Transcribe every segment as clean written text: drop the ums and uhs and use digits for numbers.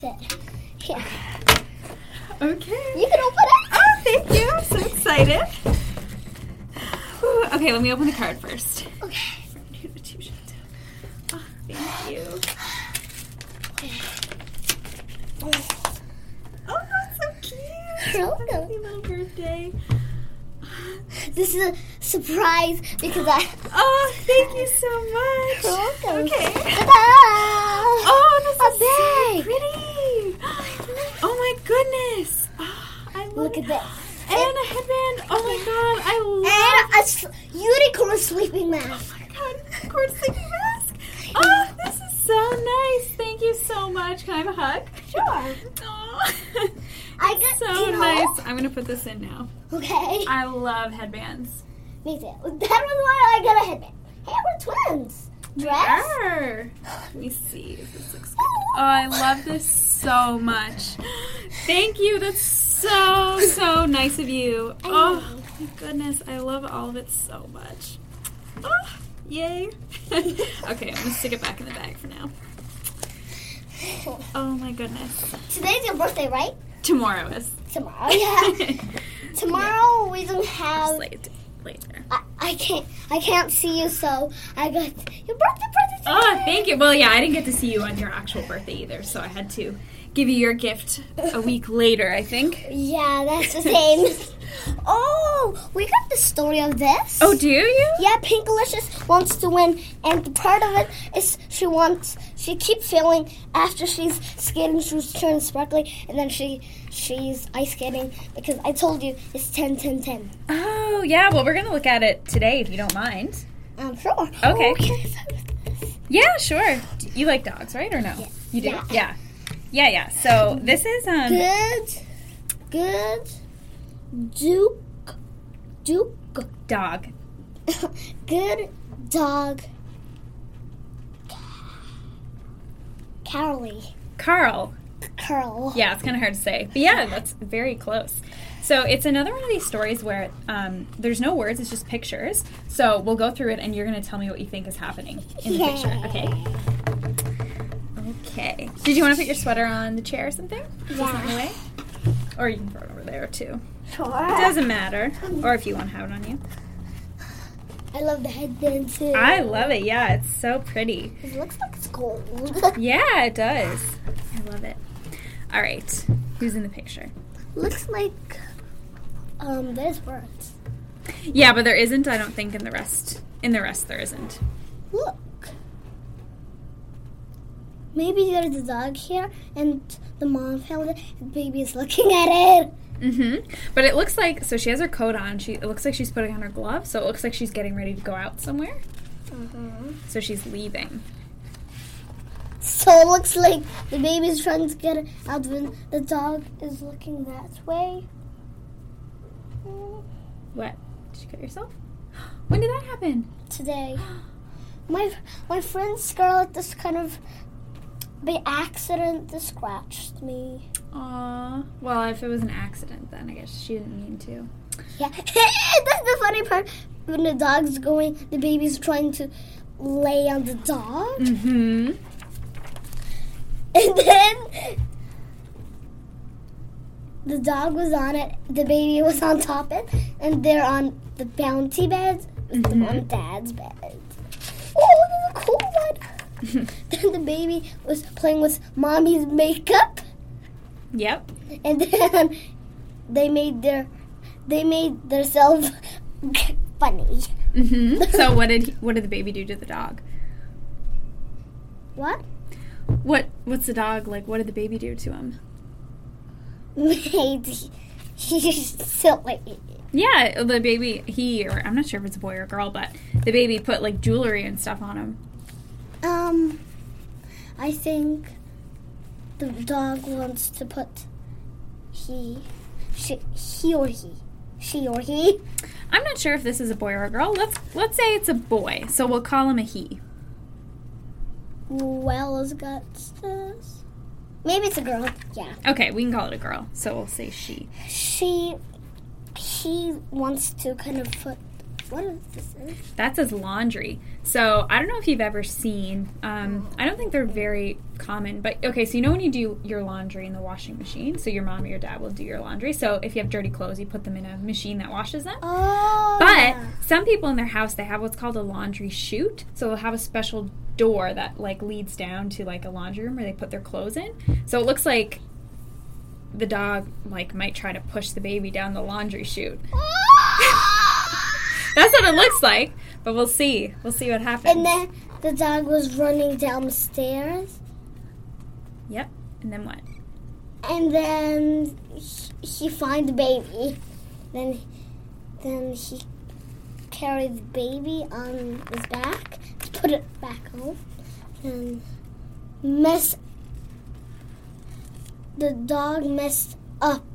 There. Here. Okay. You can open it. Oh, thank you. I'm so excited. Whew. Okay, let me open the card first. Okay. Oh, thank you. Oh, that's so cute. Welcome. Happy little birthday. This is a surprise because I. Oh, thank you so much. You're welcome. Okay. Ta-da! Oh, this A is so bag. pretty. Oh my goodness. Oh, I love Look it. at this. And a headband. Oh my god, I love And a unicorn sleeping mask. Oh my god, unicorn sleeping mask. Oh, this is so nice. Thank you so much. Can I have a hug? Sure. Oh, I got so nice. I'm gonna put this in now. Okay. I love headbands. Me too. That was why I got a headband. Hey, we're twins. Dress. Arr. Let me see if this looks good. Oh, I love this so much. Thank you. That's so nice of you. Oh my goodness, I love all of it so much. Oh, yay. Okay, I'm gonna stick it back in the bag for now. Oh my goodness. Today's your birthday, right? Tomorrow is. Tomorrow, yeah. Tomorrow we don't have. Just later. I can't see you, so I got your birthday present. Oh, thank you. Well, yeah, I didn't get to see you on your actual birthday either, so I had to give you your gift a week later, I think. Yeah, that's the same. Oh, we got the story of this. Oh, do you? Yeah, Pinkalicious wants to win, and part of it is she keeps failing after she's skating, she's turning sparkly, and then she's ice skating, because I told you it's 10-10-10. Oh, yeah, well, we're going to look at it today, if you don't mind. Sure. Okay. Oh, Yeah, sure. You like dogs, right, or no? Yeah. You do? Yeah. Yeah. So, this is, Good. Duke. dog. Good dog. Carl. Curl. Yeah, it's kind of hard to say. But yeah, that's very close. So it's another one of these stories where there's no words, it's just pictures. So we'll go through it and you're going to tell me what you think is happening in the picture. Okay. Did you want to put your sweater on the chair or something? Is this in the way? Or you can throw it over there too. Sure. It doesn't matter. Or if you want to have it on you. I love the headband too. I love it. Yeah, it's so pretty. It looks like it's gold. Yeah, it does. I love it. All right. Who's in the picture? Looks like there's birds. Yeah, but there isn't, I don't think, in the rest. In the rest, there isn't. Look. Maybe there's a dog here, and the mom found it, and the baby is looking at it. Mm-hmm. But it looks like, so she has her coat on. It looks like she's putting on her gloves, so it looks like she's getting ready to go out somewhere. So she's leaving. So it looks like the baby's trying to get out when the dog is looking that way. What? Did you cut yourself? When did that happen? Today. My friend Scarlett just kind of by accident scratched me. Aw. Well, if it was an accident, then I guess she didn't mean to. Yeah. That's the funny part. When the dog's going, the baby's trying to lay on the dog. Mm-hmm. And then the dog was on it, the baby was on top of it, and they're on the bounty bed with the mom dad's bed. Oh, this is a cool one. Then the baby was playing with mommy's makeup. Yep. And then they made themselves funny. Mm-hmm. So what did the baby do to the dog? What? What's the dog like? What did the baby do to him? He's silly. Yeah, the baby, or I'm not sure if it's a boy or a girl, but the baby put like jewelry and stuff on him. I think the dog wants to put she or he. I'm not sure if this is a boy or a girl. Let's say it's a boy, so we'll call him a he. Well, as guts this. Maybe it's a girl. Yeah. Okay, we can call it a girl, so we'll say she. He wants to kind of put What is this? That says laundry. So I don't know if you've ever seen, I don't think they're very common, but okay, so you know when you do your laundry in the washing machine, so your mom or your dad will do your laundry. So if you have dirty clothes, you put them in a machine that washes them. Oh. But some people in their house, they have what's called a laundry chute. So they'll have a special door that like leads down to like a laundry room where they put their clothes in. So it looks like the dog like might try to push the baby down the laundry chute. That's what it looks like, but we'll see. We'll see what happens. And then the dog was running downstairs. Yep. And then what? And then he find the baby. Then he carried the baby on his back to put it back home. And the dog messed up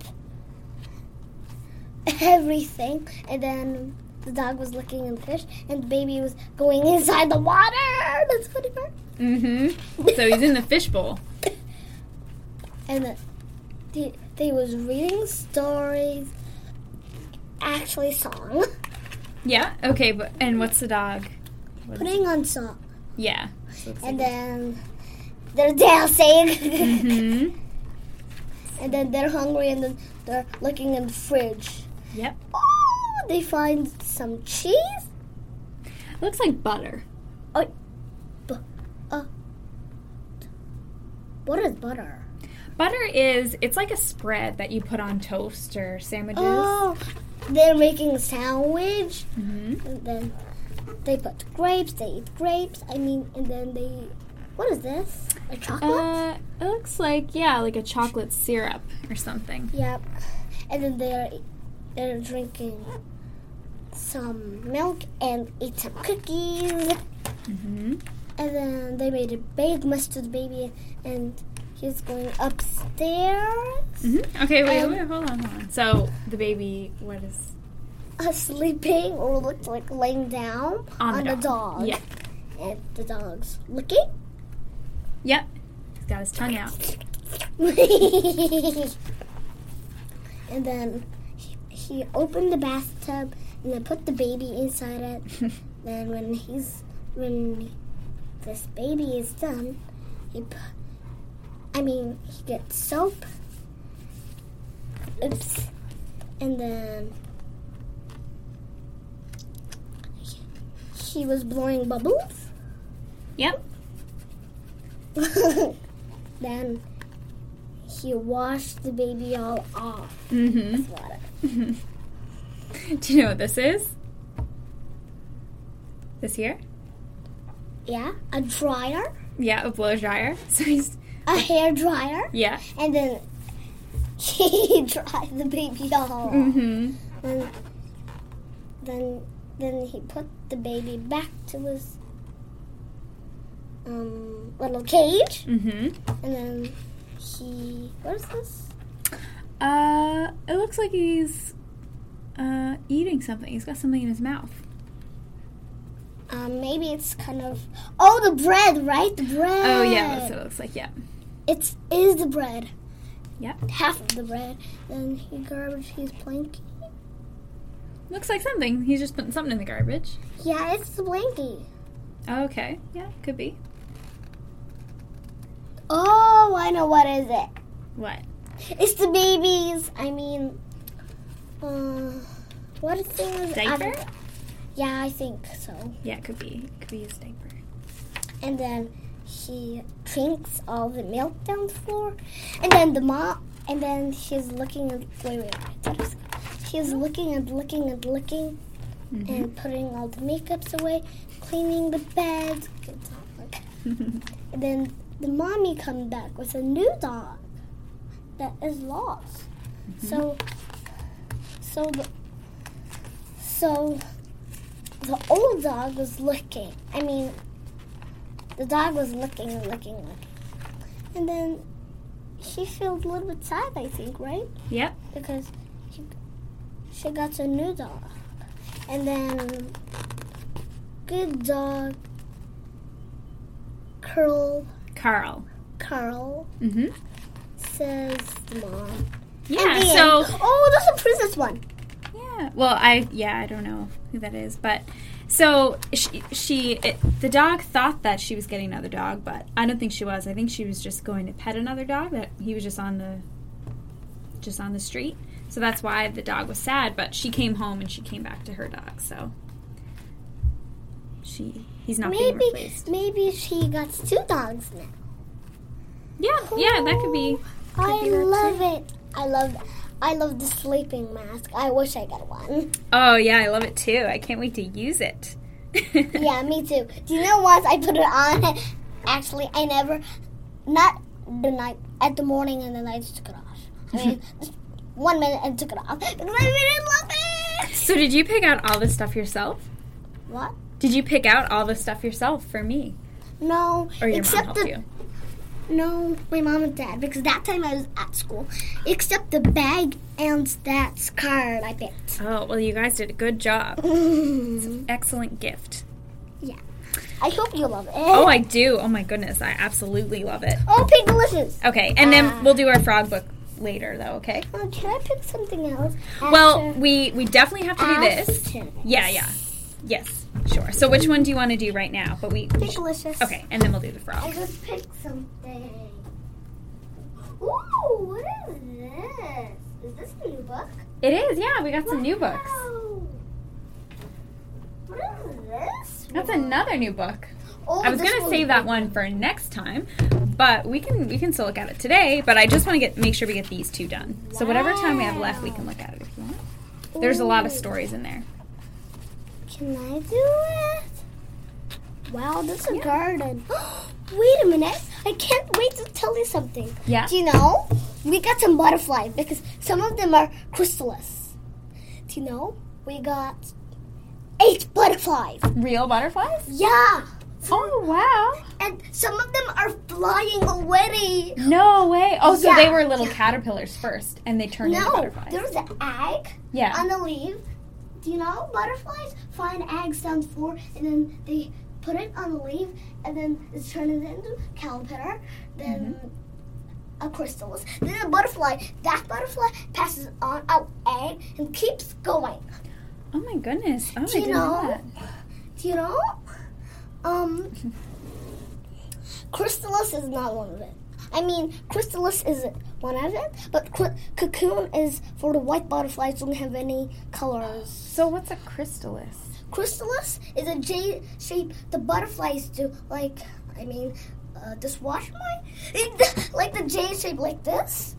everything. And then the dog was licking in the fish, and the baby was going inside the water. That's the funny part. Mm-hmm. So he's in the fishbowl. And they was reading stories, actually song. Yeah. Okay. And what's the dog? Putting on song. Yeah. And then they're dancing. Mm-hmm. And then they're hungry, and then they're looking in the fridge. Yep. Oh, they find some cheese. Looks like butter. What is butter? Butter it's like a spread that you put on toast or sandwiches. Oh, they're making a sandwich. Mm-hmm. And then they put grapes. They eat grapes. And then they... What is this? A chocolate? It looks like, like a chocolate syrup or something. Yep. And then they're drinking some milk and eat some cookies. Mm-hmm. And then they made a big mess to the baby, and he's going upstairs. Mm-hmm. Okay, wait, hold on. So the baby, what is... Sleeping, or looked like laying down on the dog. Yeah. And the dog's looking. Yep. He's got his tongue out. And then he opened the bathtub and then put the baby inside it. Then when this baby is done, he gets soap. Oops. And then he was blowing bubbles. Yep. Then he washed the baby all off Mm-hmm. with water. Do you know what this is? This here? Yeah, a dryer. Yeah, a blow dryer. So he's... A hair dryer. Yeah. And then he dried the baby off. Mm-hmm. And then he put the baby back to his little cage. Mm-hmm. And then what is this? It looks like he's eating something. He's got something in his mouth. Maybe it's kind of... Oh, the bread, right? The bread. Oh, yeah, that's what it looks like, yeah. It is the bread. Yep. Half of the bread. Then he's planking. Looks like something. He's just putting something in the garbage. Yeah, it's the blankie. Okay. Yeah, could be. Oh, I know what is it. What? It's the baby's, what thing is it? Diaper? Yeah, I think so. Yeah, it could be. It could be his diaper. And then he drinks all the milk down the floor. And then she's looking at, she's looking and looking Mm-hmm. and putting all the makeups away, cleaning the bed. And then the mommy comes back with a new dog that is lost. Mm-hmm. So the old dog was looking. The dog was looking and looking. And then she feels a little bit sad, I think, right? Yep. Because she got a new dog. And then good dog Carl. Mm-hmm. Says the mom. Yeah, so... Oh, that's a princess one. Yeah. Well, I don't know. who that is. But so the dog thought that she was getting another dog, but I don't think she was. I think she was just going to pet another dog. That he was just on the street. So that's why the dog was sad. But she came home and she came back to her dog. So he's not being replaced. Maybe she got 2 dogs now. Yeah, that could be. I love it. I love the sleeping mask. I wish I got one. Oh, yeah, I love it too. I can't wait to use it. Yeah, me too. Do you know once I put it on, actually, I never, not the night, at the morning and then I just took it off. I mean, just 1 minute and took it off because I really love it. So did you pick out all this stuff yourself? What? Did you pick out all this stuff yourself for me? No. Or your mom helped you? No, my mom and dad, because that time I was at school. Except the bag and that card I picked. Oh, well, you guys did a good job. It's an excellent gift. Yeah. I hope you love it. Oh, I do. Oh, my goodness. I absolutely love it. Oh, Pink Delicious. Okay, and then we'll do our frog book later, though, okay? Can I pick something else? Well, we definitely have to do this. Tennis. Yeah. Yes, sure. So which one do you want to do right now? But Pink Delicious. Okay, and then we'll do the I frog. just picked something. Ooh, what is this? Is this a new book? It is, yeah. We got some new books. Wow. What is this? That's another new book. Oh, I was this going to one's save that big. one for next time, but we can still look at it today. But I just want to make sure we get these 2 done. So whatever time we have left, we can look at it if you want. There's a lot of stories in there. Can I do it? Wow, this is a garden. Wait a minute. I can't wait to tell you something. Yeah? Do you know? We got some butterflies because some of them are chrysalis. Do you know? We got 8 butterflies. Real butterflies? Yeah. Oh, wow. And some of them are flying already. No way. Oh, so Yeah. they were little caterpillars first, and they turned into No, butterflies. there's an egg Yeah. on the leaf. Do you know butterflies find eggs down the floor and then they put it on the leaf and then it's turned into caterpillar, then a chrysalis, then a butterfly. That butterfly passes on out egg and keeps going. Oh, my goodness. Oh, I Do you didn't know know? that. Do you know? Chrysalis is not one of it. I mean, chrysalis is one of it, but cocoon is for the white butterflies who don't have any colors. So what's a chrysalis? Chrysalis is a J shape the butterflies do, this wash mine? Like the J shape like this.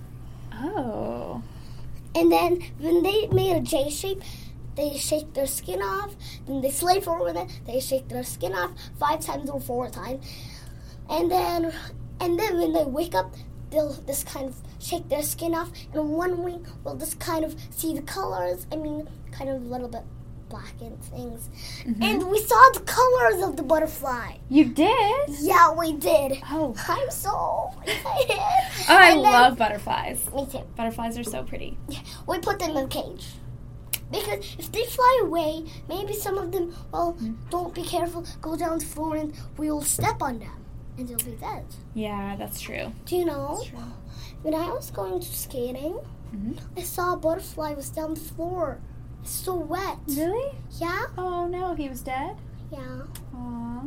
Oh. And then when they made a J shape, they shake their skin off, then they slave over it, they shake their skin off 5 times or 4 times. And then when they wake up, they'll just kind of shake their skin off, and one wing will just kind of see the colors. I mean, kind of a little bit blackened things. And we saw the colors of the butterfly. You did? Yeah, we did. Oh. I'm so excited. Oh, I love butterflies. Me too. Butterflies are so pretty. We put them in a cage. Because if they fly away, maybe some of them, don't be careful, go down the floor and we'll step on them. And they'll be dead. Yeah, that's true. Do you know, when I was going to skating, I saw a butterfly was down the floor. It's so wet. Really? Yeah? Oh, no, he was dead? Yeah. Aw.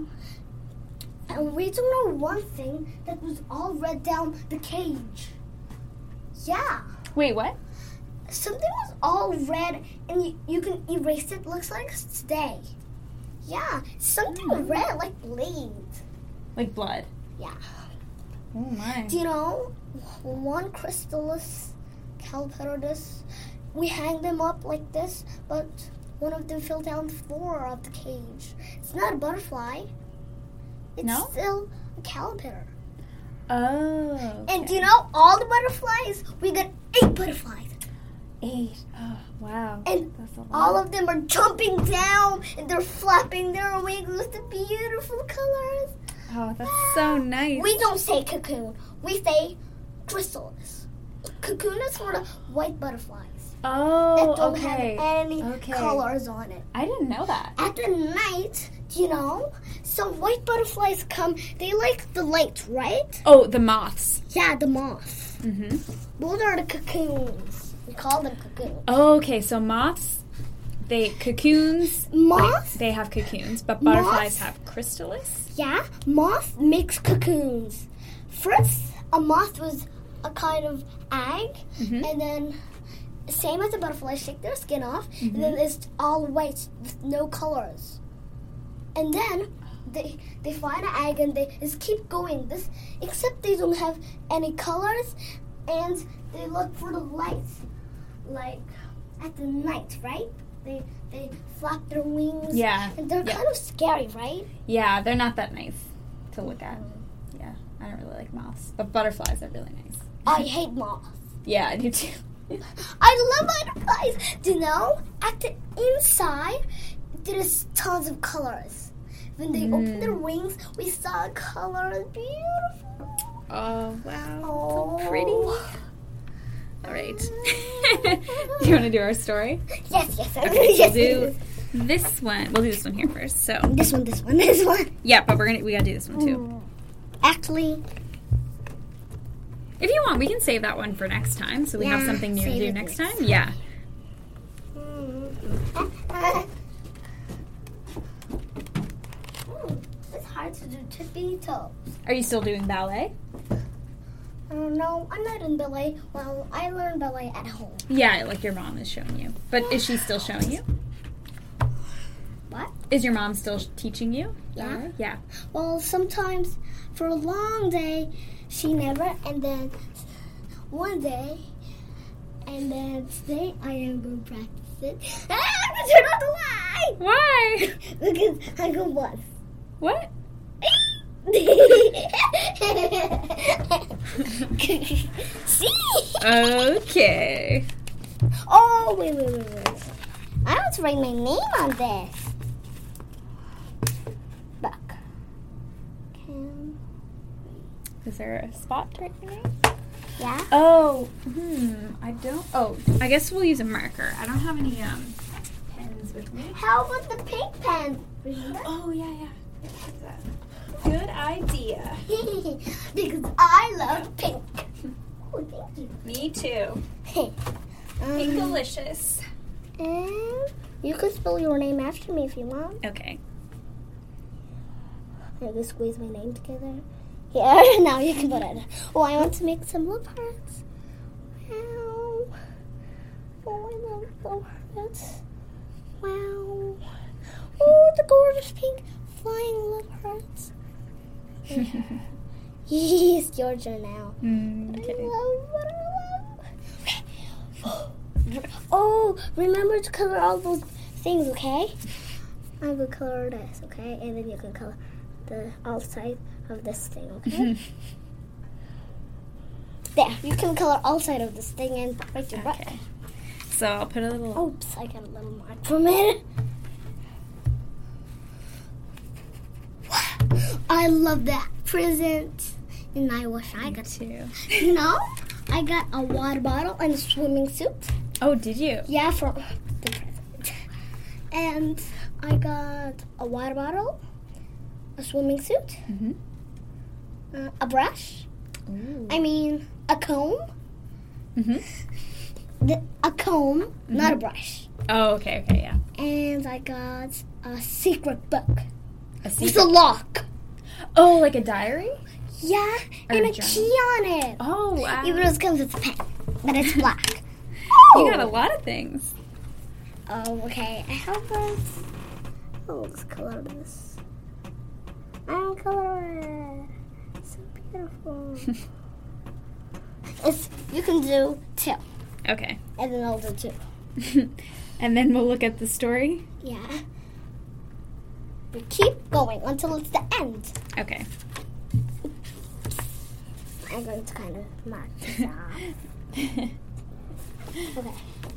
And we don't know one thing that was all red down the cage. Yeah. Wait, what? Something was all red and you can erase it. Looks like today. Yeah. Something red like bleed. Like blood? Yeah. Oh, my. Do you know, one chrysalis caterpillar, we hang them up like this, but one of them fell down the floor of the cage. It's not a butterfly. It's still a caterpillar. Oh. Okay. And do you know, all the butterflies, we got 8 butterflies. 8. Oh, wow. And that's a lot. all of them are jumping down and they're flapping their wings with the beautiful colors. Oh, that's so nice. We don't say cocoon. We say chrysalis. Cocoon is for the white butterflies. Oh, That don't okay. have any colors on it. I didn't know that. At the night, do you know, some white butterflies come. They like the light, right? Oh, the moths. Yeah, the moths. Mm-hmm. Those are the cocoons. We call them cocoons. Oh, okay, so moths Cocoons. Moths? They have cocoons, but butterflies Moths? have chrysalis. Yeah, moth makes cocoons. First, a moth was a kind of egg, and then same as the butterflies, shake their skin off, and then it's all white with no colors. And then they find an egg and they just keep going. Except they don't have any colors, and they look for the lights, like at the night, right? They flap their wings. Yeah. And they're kind of scary, right? Yeah, they're not that nice to look at. Yeah, I don't really like moths, but butterflies are really nice. I hate moths. Yeah, I do too. I love butterflies. Do you know? At the inside, there's tons of colors. When they open their wings, we saw colors. Beautiful. Oh, wow. Oh, So pretty. All right. Do you want to do our story? Yes. Okay, Yes. we'll do this one. We'll do this one here first. So, This one. yeah, but we gotta do this one too. Actually, If you want, we can save that one for next time, so we have Yeah, something new to save do it next next time. Yeah. It's hard to do tippy toes. Are you still doing ballet? No, I'm not in ballet. Well, I learned ballet at home. Yeah, like your mom is showing you. But is she still showing you? What? Is your mom still teaching you? Yeah. ballet? Yeah. Well, sometimes for a long day, she never, and then one day, and then today I am going to practice it. I'm going to turn off the light! Why? Because I go once. What? See? Okay. Oh, wait. I want to write my name on this. Look. Is there a spot to write your name? Yeah? Oh, I don't. Oh, I guess we'll use a marker. I don't have any pens with me. How about the pink pen? Remember? Oh, yeah. Good idea. Because I love pink. Oh, thank you. Me too. Um, Pinkalicious. and you can spell your name after me if you want. Okay. I can squeeze my name together. Yeah, now you can put it. Oh, I want to make some love hearts. Wow. Oh, I love love hearts. Wow. Oh, the gorgeous pink flying love hearts. Yes, your turn now. Okay. Oh, remember to color all those things, okay? I will color this, okay? And then you can color the outside of this thing, okay? There, you can color outside of this thing and write your butt. Okay. So I'll put a little. Oops, I got a little mark from it. I love that present. And I wish I got too. No, I got a water bottle and a swimming suit. Oh, did you? Yeah, for the present. And I got a water bottle, a swimming suit, a brush. Ooh. I mean, a comb. A comb, not a brush. Oh, okay, yeah. And I got a secret book. A It's secret. a lock. Oh, like a diary? Yeah, Or and a a journal. key on it. Oh, wow. Even though it comes with a pen, but it's black. You got a lot of things. Oh, okay. I have this. Oh, let's color this. I'm color it. So beautiful. You can do two, Okay. and then I'll do two. And then we'll look at the story? Yeah. We keep going until it's the end. Okay. I'm going to kind of mark this off. Okay.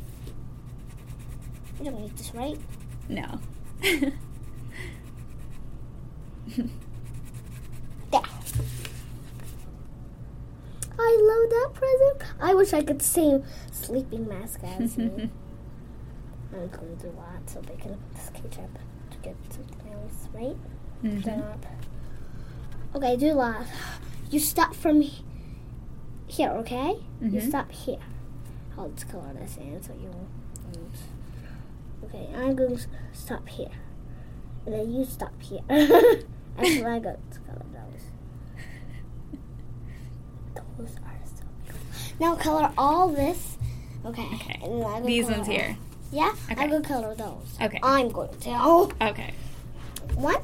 You don't need this, right? No. There. I love that present. I wish I could sing Sleeping Mask as me. I'm going to do that so they can put this cage up to get something else, right? Turn up. Okay, do that. You stop from here, okay? You stop here. I'll just color this in so you won't. Okay, I'm going to stop here. And then you stop here. That's what I'm going to color those. Those are so beautiful. Now color all this. Okay. Okay. And I'm gonna These color ones all. here. Yeah? Okay. I'm going to color those. Okay. I'm going to. Oh. Okay. One.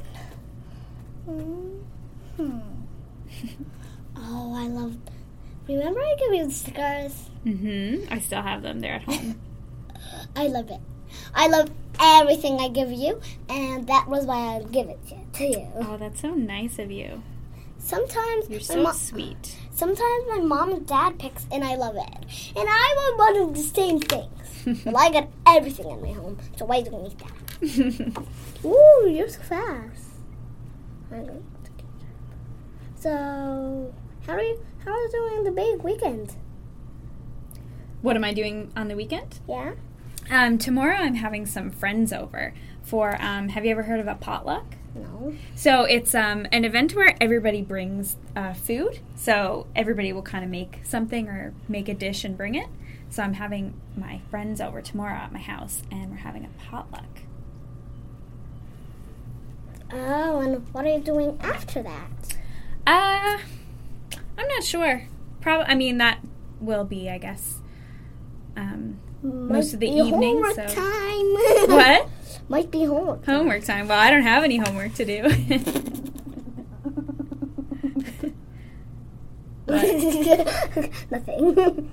Oh, I love. Remember I gave you the stickers? I still have them. They're at home. I love it. I love everything I give you, and that was why I give it to you. Oh, that's so nice of you. Sometimes You're my so sweet. Sometimes my mom and dad picks, and I love it. And I want one of the same things. Well, I got everything in my home, so why don't we need that? Ooh, you're so fast. So, how are you doing the big weekend? What am I doing on the weekend? Yeah? Tomorrow I'm having some friends over for, have you ever heard of a potluck? No. So it's an event where everybody brings food. So everybody will kind of make something or make a dish and bring it. So I'm having my friends over tomorrow at my house, and we're having a potluck. Oh, and what are you doing after that? I'm not sure. That will be, I guess, most of the evening. Homework So. time. What? Might be homework time. Homework time. Well, I don't have any homework to do. Nothing.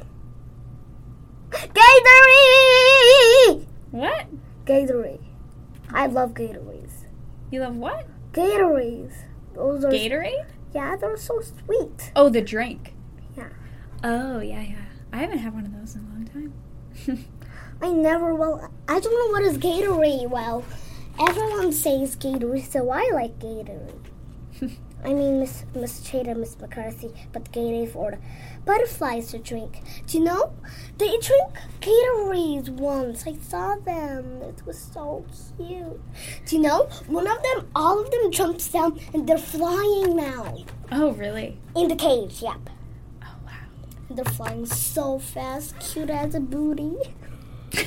Gatorade! What? Gatorade. I love Gatorades. You love what? Gatorades. Those are Gatorade? Yeah, they're so sweet. Oh, the drink. Yeah. Oh, yeah. I haven't had one of those in a long time. I never will. I don't know what is Gatorade. Well, everyone says Gatorade, so I like Gatorade. I mean, Miss Chada, Miss McCarthy, but Gatorade for the butterflies to drink. Do you know? They drink Gatorades once. I saw them. It was so cute. Do you know? All of them jumps down and they're flying now. Oh, really? In the cage, yep. Oh, wow. They're flying so fast, cute as a booty. I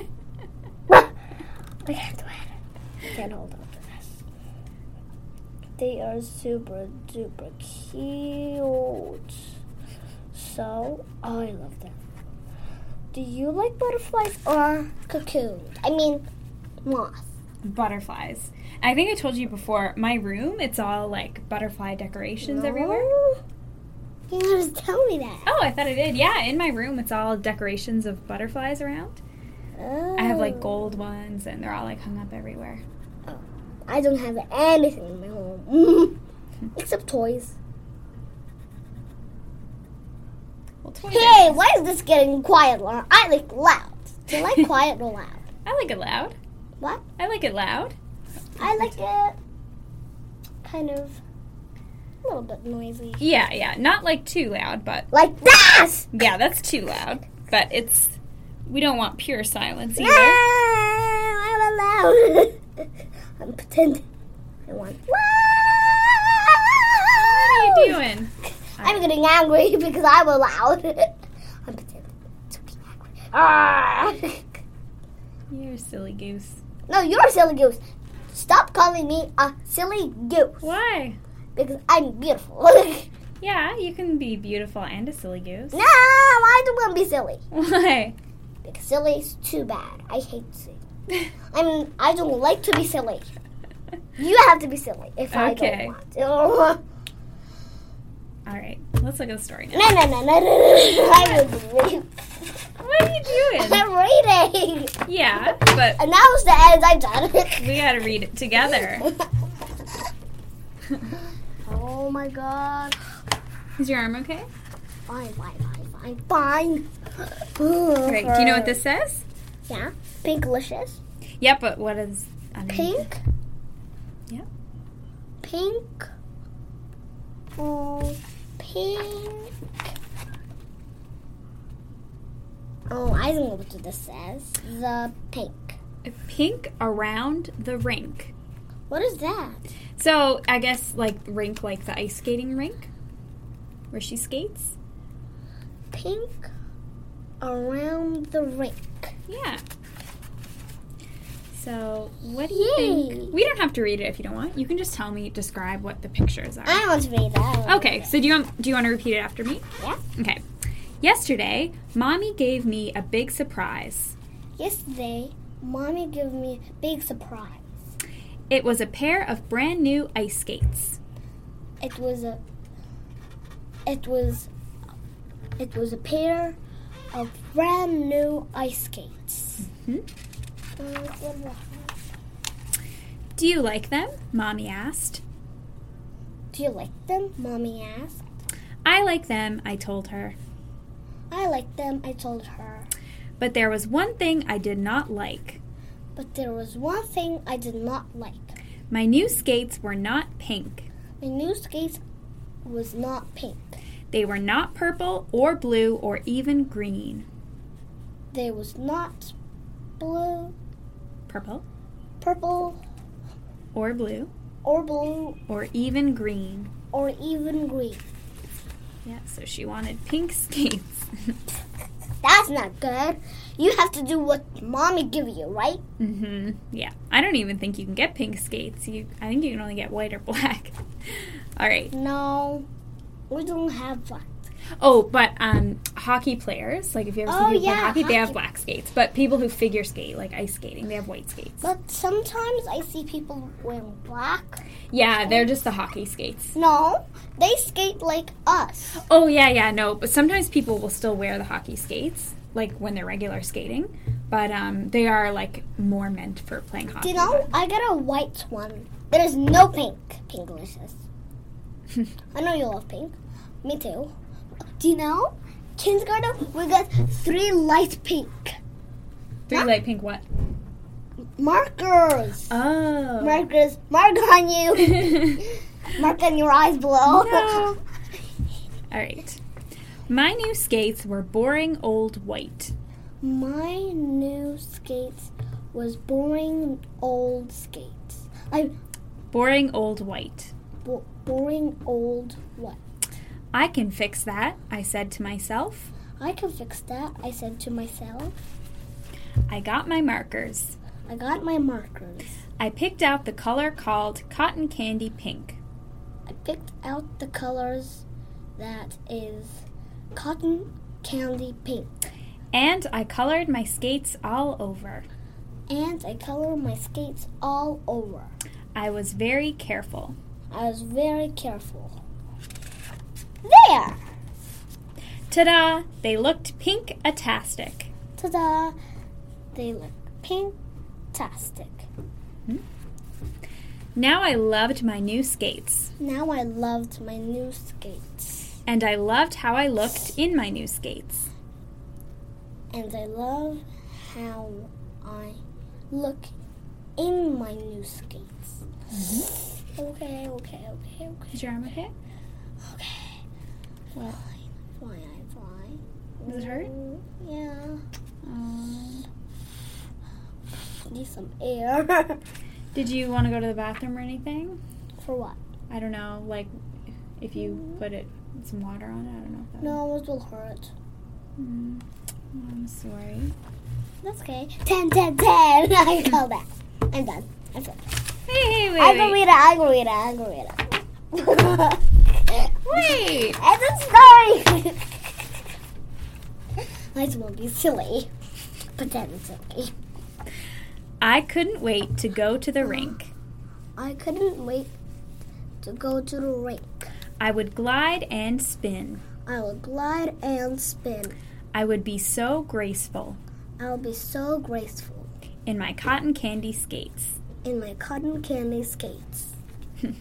can't do it. Can't hold on to this. They are super duper cute. So, I love them. Do you like butterflies or cocoons? I mean, moths. Butterflies. I think I told you before, my room, it's all like butterfly decorations everywhere. You never tell me that. Oh, I thought I did. Yeah, in my room, it's all decorations of butterflies around. Oh. I have like gold ones, and they're all like hung up everywhere. Oh. I don't have anything in my home. Except toys. Well, toys Hey, why is this getting quiet? I like loud. Do you like quiet or loud? I like it loud. What? I like it loud. I like it kind of a little bit noisy. Yeah. Not like too loud, but Like this! yeah, that's too loud. But we don't want pure silence No, either. I'm loud. I'm pretending. I want. What are you doing? I'm getting angry because I'm loud. I'm pretending to be angry. You're a silly goose. No, you're a silly goose. Stop calling me a silly goose. Why? Because I'm beautiful. Yeah, you can be beautiful and a silly goose. No, I don't want to be silly. Why? Because silly is too bad. I hate silly. I don't like to be silly. You have to be silly if I don't want to. All right, let's look at the story now. No. I was reading. What are you doing? I'm reading. Yeah, but And now it's the end. I'm done. we gotta read it together. Oh my god. Is your arm okay? Fine. Great. Do you know what this says? Yeah. Pinklicious. Yep, but what is underneath it? Pink. Yep. Pink. Oh, pink. Oh, I don't know what this says. The pink. Pink around the rink. What is that? So, I guess, like, rink, like the ice skating rink? Where she skates? Pink around the rink. Yeah. So, what do you think? We don't have to read it if you don't want. You can just describe what the pictures are. I want to read that. Okay, so do you want to repeat it after me? Yeah. Okay. Yesterday, Mommy gave me a big surprise. Yesterday, Mommy gave me a big surprise. It was a pair of brand new ice skates. It was a pair of brand new ice skates. Do you like them? Mommy asked. Do you like them? Mommy asked. I like them, I told her. I like them, I told her. But there was one thing I did not like. My new skates were not pink. My new skates was not pink. They were not purple or blue or even green. They was not blue, Purple purple, or blue or blue, or even green. or even green. Yeah, so she wanted pink skates. That's not good. You have to do what Mommy give you, right? Yeah. I don't even think you can get pink skates. I think you can only get white or black. All right. No, we don't have black. Oh, but hockey players, like if you ever see people play hockey, they have black skates. But people who figure skate, like ice skating, they have white skates. But sometimes I see people wearing black. Yeah, they're just the hockey skates. No, they skate like us. Oh, yeah, no. But sometimes people will still wear the hockey skates, like when they're regular skating. But they are, like, more meant for playing hockey. Do you know, I got a white one. There is no pink. Pinklicious. I know you love pink. Me too. Do you know? Kindergarten, we got 3 light pink. 3 light pink what? Markers. Oh. Markers. Mark on you. Mark on your eyes below. No. All right. My new skates were boring old white. My new skates was boring old skates. Boring old white. Boring old white. I can fix that, I said to myself. I can fix that, I said to myself. I got my markers. I got my markers. I picked out the color called cotton candy pink. I picked out the colors that is cotton candy pink. And I colored my skates all over. And I colored my skates all over. I was very careful. I was very careful. There! Ta-da! They looked pink-a-tastic. Ta-da! They look pink-tastic. Now I loved my new skates. Now I loved my new skates. And I loved how I looked in my new skates. And I love how I look in my new skates. Okay. Is your arm okay? Okay. What? Fine. Does it hurt? Yeah. Um, Need some air. Did you want to go to the bathroom or anything? For what? I don't know, like if you put some water on it, I don't know if that No, it will hurt. I'm sorry. That's okay. 10. I call that. I'm done. I'm done. Hey, wait. I can read it. Wait. It's a story. This won't be silly, but then it's okay. I couldn't wait to go to the rink. I couldn't wait to go to the rink. I would glide and spin. I would glide and spin. I would be so graceful. I would be so graceful. In my cotton candy skates. In my cotton candy skates. 10.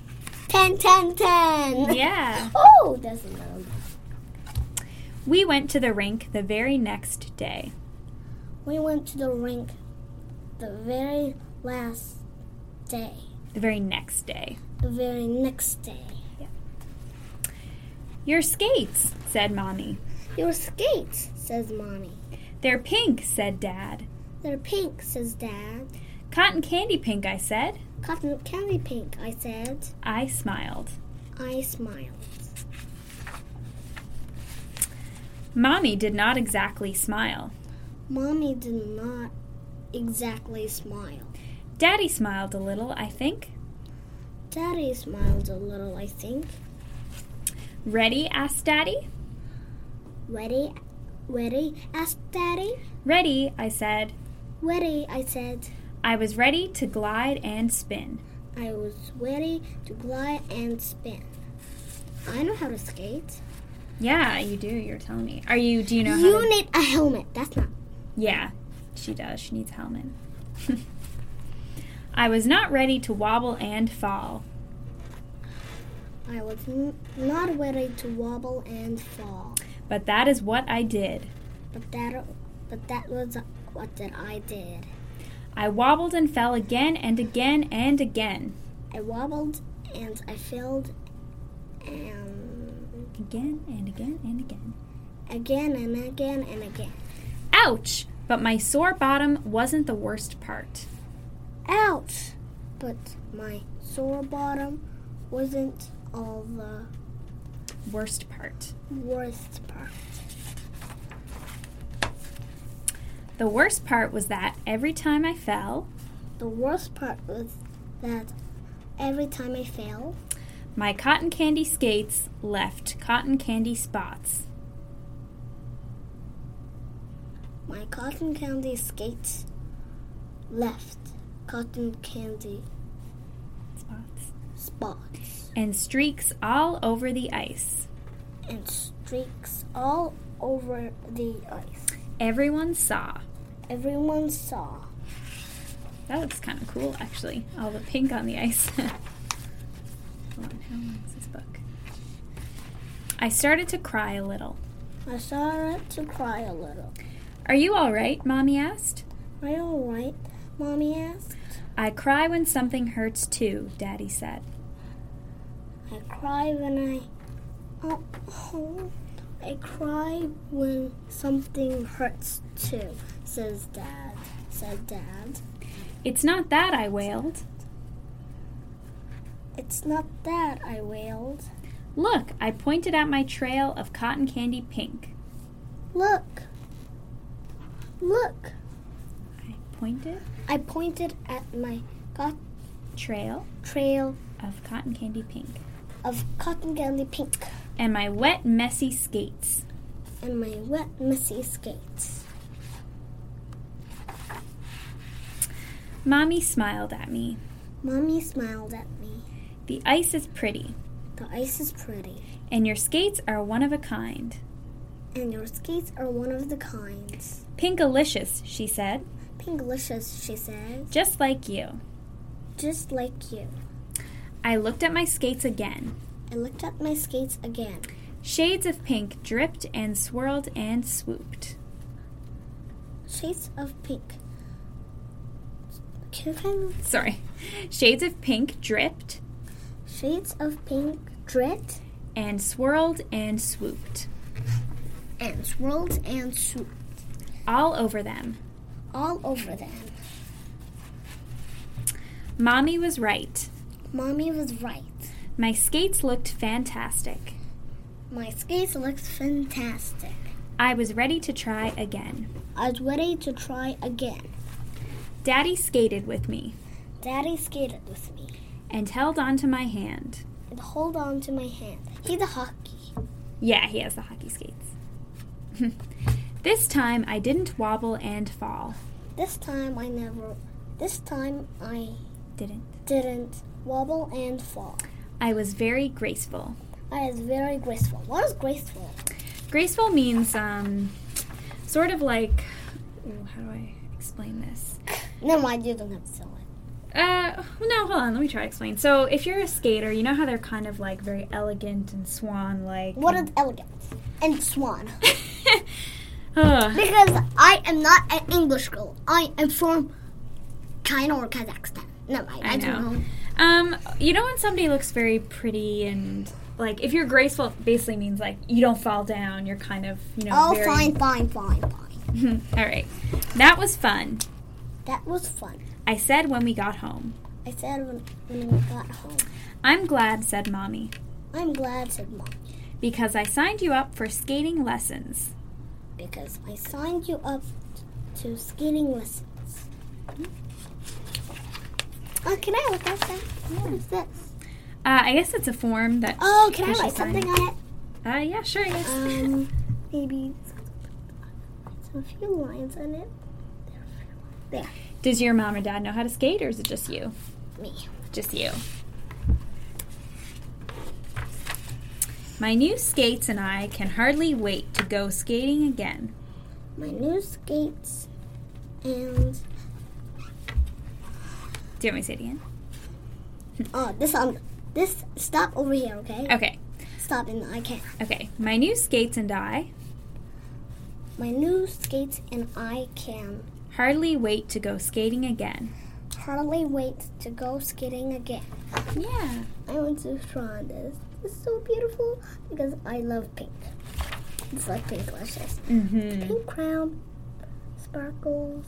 Yeah. Oh, that's another. We went to the rink the very next day. We went to the rink the very last day. The very next day. The very next day. Yeah. Your skates, said Mommy. Your skates, says Mommy. They're pink, said Dad. They're pink, says Dad. Cotton candy pink, I said. Cotton candy pink, I said. I smiled. I smiled. Mommy did not exactly smile. Mommy did not exactly smile. Daddy smiled a little, I think. Daddy smiled a little, I think. Ready? Asked Daddy. Ready? Asked Daddy. Ready, I said. Ready, I said. I was ready to glide and spin. I was ready to glide and spin. I know how to skate. Yeah, you do. You're telling me. Do you know how You to... need a helmet. That's not... Yeah, she does. She needs a helmet. I was not ready to wobble and fall. I was not ready to wobble and fall. But that is what I did. But that was what that I did. I wobbled and fell again and again and again. I wobbled and I fell and... Again and again and again. Again and again and again. Ouch! But my sore bottom wasn't the worst part. Ouch! But my sore bottom wasn't all the Worst part. worst part. The worst part was that every time I fell, The worst part was that every time I fell, my cotton candy skates left cotton candy spots. my cotton candy skates left cotton candy spots And streaks all over the ice. and streaks all over the ice. Everyone saw. Everyone saw. That looks kind of cool, actually. All the pink on the ice. Hold on, how long is this book? I started to cry a little. I started to cry a little. Are you all right? Mommy asked. Are you all right? Mommy asked. I cry when something hurts too, Daddy said. I cry when I cry when something hurts too, said Dad. It's not that, I wailed. It's not that, I wailed. Look, I pointed at my trail of cotton candy pink. Look. I I pointed at my trail trail of cotton candy pink. of cotton candy pink And my wet, messy skates. and my wet, messy skates. Mommy smiled at me. Mommy smiled at me. The ice is pretty, The ice is pretty, and your skates are one of a kind. and your skates are one of the kinds. Pinkalicious, she said. Pinkalicious, she said. Just like you. Just like you. I looked at my skates again. I looked at my skates again. Shades of pink dripped and swirled and swooped. Shades of pink. Can you kind of... Sorry. Shades of pink dripped Shades of pink dripped and swirled and swooped. and swirled and swooped All over them. all over them. Mommy was right. Mommy was right. My skates looked fantastic. My skates looked fantastic. I was ready to try again. I was ready to try again. Daddy skated with me Daddy skated with me and held onto my hand. and hold on to my hand. He's a hockey. Yeah, he has the hockey skates. This time I didn't wobble and fall. This time I didn't wobble and fall. I was very graceful. I was very graceful. What is graceful? Graceful means sort of like, how do I explain this? Never mind, you don't have to tell it. No, hold on, let me try to explain. So if you're a skater, you know how they're kind of like very elegant and swan-like. What is elegance and swan? Ugh. Because I am not an English girl. I am from China or Kazakhstan. No, I don't know. You know when somebody looks very pretty and like if you're graceful, it basically means like you don't fall down. You're kind of Oh, very... fine. All right, that was fun. That was fun. I said when we got home. I said when we got home. I'm glad, said Mommy, I'm glad, said Mom, because I signed you up for skating lessons. because I signed you up to skating lessons. Can I look at that? What is this? I guess it's a form that. Oh, can I she's write something signing. on it? Yeah, sure. Yes. Maybe a few lines on it. There. Does your mom or dad know how to skate, or is it just you? Me. Just you. My new skates and I can hardly wait to go skating again. My new skates and Do you want me to say it again? this stop over here, okay? Okay. Stop and I can't. Okay. My new skates and I My new skates and I can hardly wait to go skating again. hardly wait to go skating again. Yeah. I want to try this. It's so beautiful because I love pink. It's like pink lashes. Mm-hmm. Pink crown, sparkles.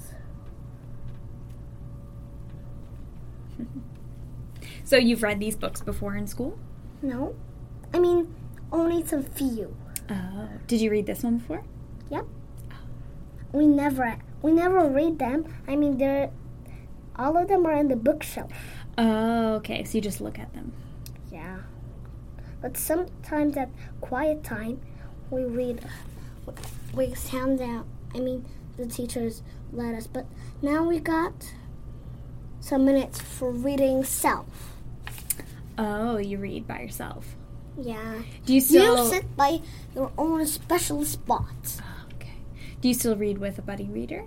So you've read these books before in school? No, I mean only some few. Oh. Did you read this one before? Yep. We never read them. I mean all of them are in the bookshelf. Oh, okay. So you just look at them. Yeah. But sometimes at quiet time, we read, we sound out. I mean, the teachers let us. But now we got some minutes for reading self. Oh, you read by yourself. Yeah. Do you still... You sit by your own special spot. Oh, okay. Do you still read with a buddy reader?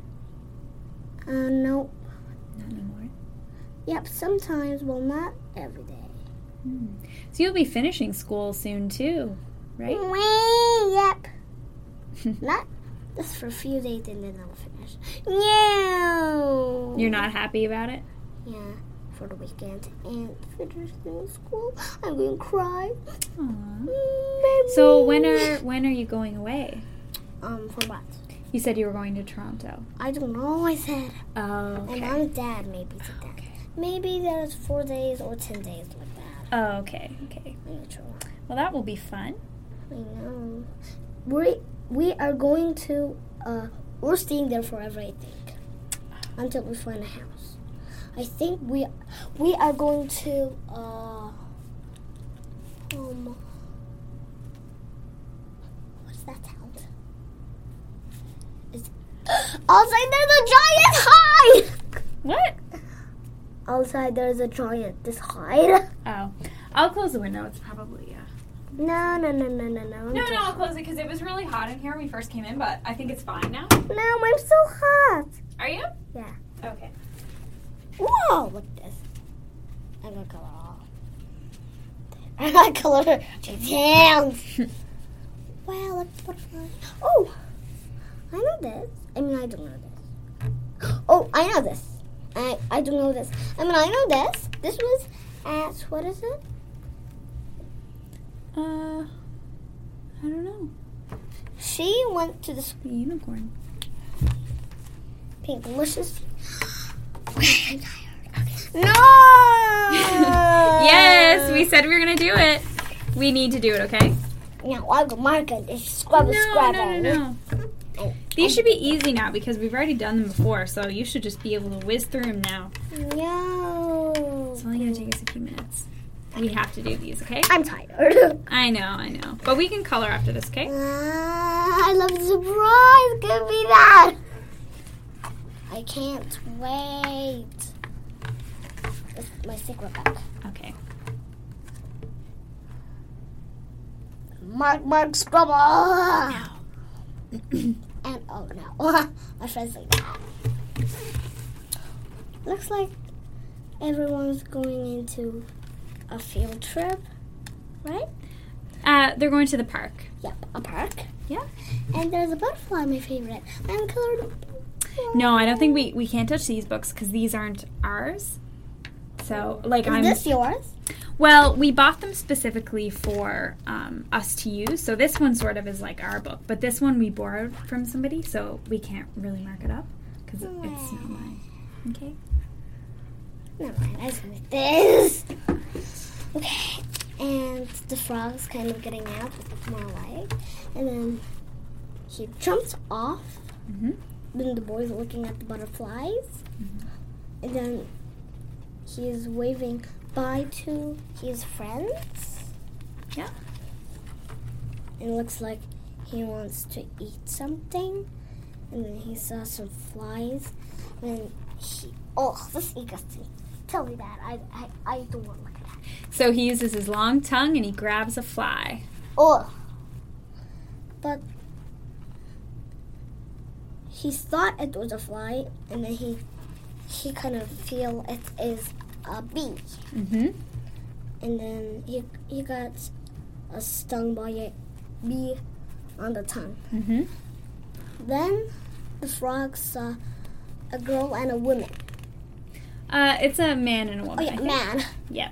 No. Not anymore. Yep, sometimes, well, not every day. So you'll be finishing school soon too, right? Yep. Not just for a few days and then I'll finish. No. You're not happy about it? Yeah, for the weekend and finishing school. I'm going to cry. Aww. Baby. So when are you going away? For what? You said you were going to Toronto. I don't know, I said. Oh, okay. And mom and dad maybe said that. Okay. Maybe there's 4 days or 10 days like that. Oh, okay. I'm not sure. Well, that will be fun. I know. We are going to, we're staying there forever, I think. Until we find a house. I think we are going to, what's that sound? Outside there's a giant hide! What? Outside there's a giant, this hide. Oh. I'll close the window. It's probably, No. No, I'll close it because it was really hot in here when we first came in, but I think it's fine now. No, I'm so hot. Are you? Yeah. Okay. Whoa, look at this. I'm gonna color all. I'm gonna color her hands. Wow, look at butterfly. Oh, I know this. I mean, I don't know this. Oh, I know this. I don't know this. I mean, I know this. This was at, what is it? I don't know. She went to the The unicorn. pink delicious. I'm tired. No! Yes, we said we were going to do it. We need to do it, okay? Now I'll go mark it. Scrub. No. These should be easy now because we've already done them before, so you should just be able to whiz through them now. No. It's only going to take us a few minutes. We have to do these, okay? I'm tired. I know. But we can color after this, okay? I love the surprise. Give me that. I can't wait. It's my secret book. Okay. Mark, scribble. And oh no, my friends like that. Looks like everyone's going into a field trip, right? They're going to the park. Yep, a park. Yeah. And there's a butterfly, my favorite. I'm colored. No, I don't think we can't touch these books because these aren't ours. So, like, Is this yours? Well, we bought them specifically for us to use. So this one sort of is like our book, but this one we borrowed from somebody, so we can't really mark it up because it's not mine. Okay. Never mind. I just like this. Okay. And the frog's kind of getting out with more light, and then he jumps off. Mm-hmm. then the boy's looking at the butterflies, and then he's waving bye to his friends. Yeah. It looks like he wants to eat something, and then he saw some flies, and this is disgusting. Tell me that. I don't want to look at that. So he uses his long tongue and he grabs a fly. Oh. But he thought it was a fly, and then he kind of feel it is a bee. Mm-hmm. And then he got stung by a bee on the tongue. Mm-hmm. Then the frog saw a girl and a woman. It's a man and a woman. Oh yeah, man. Yeah.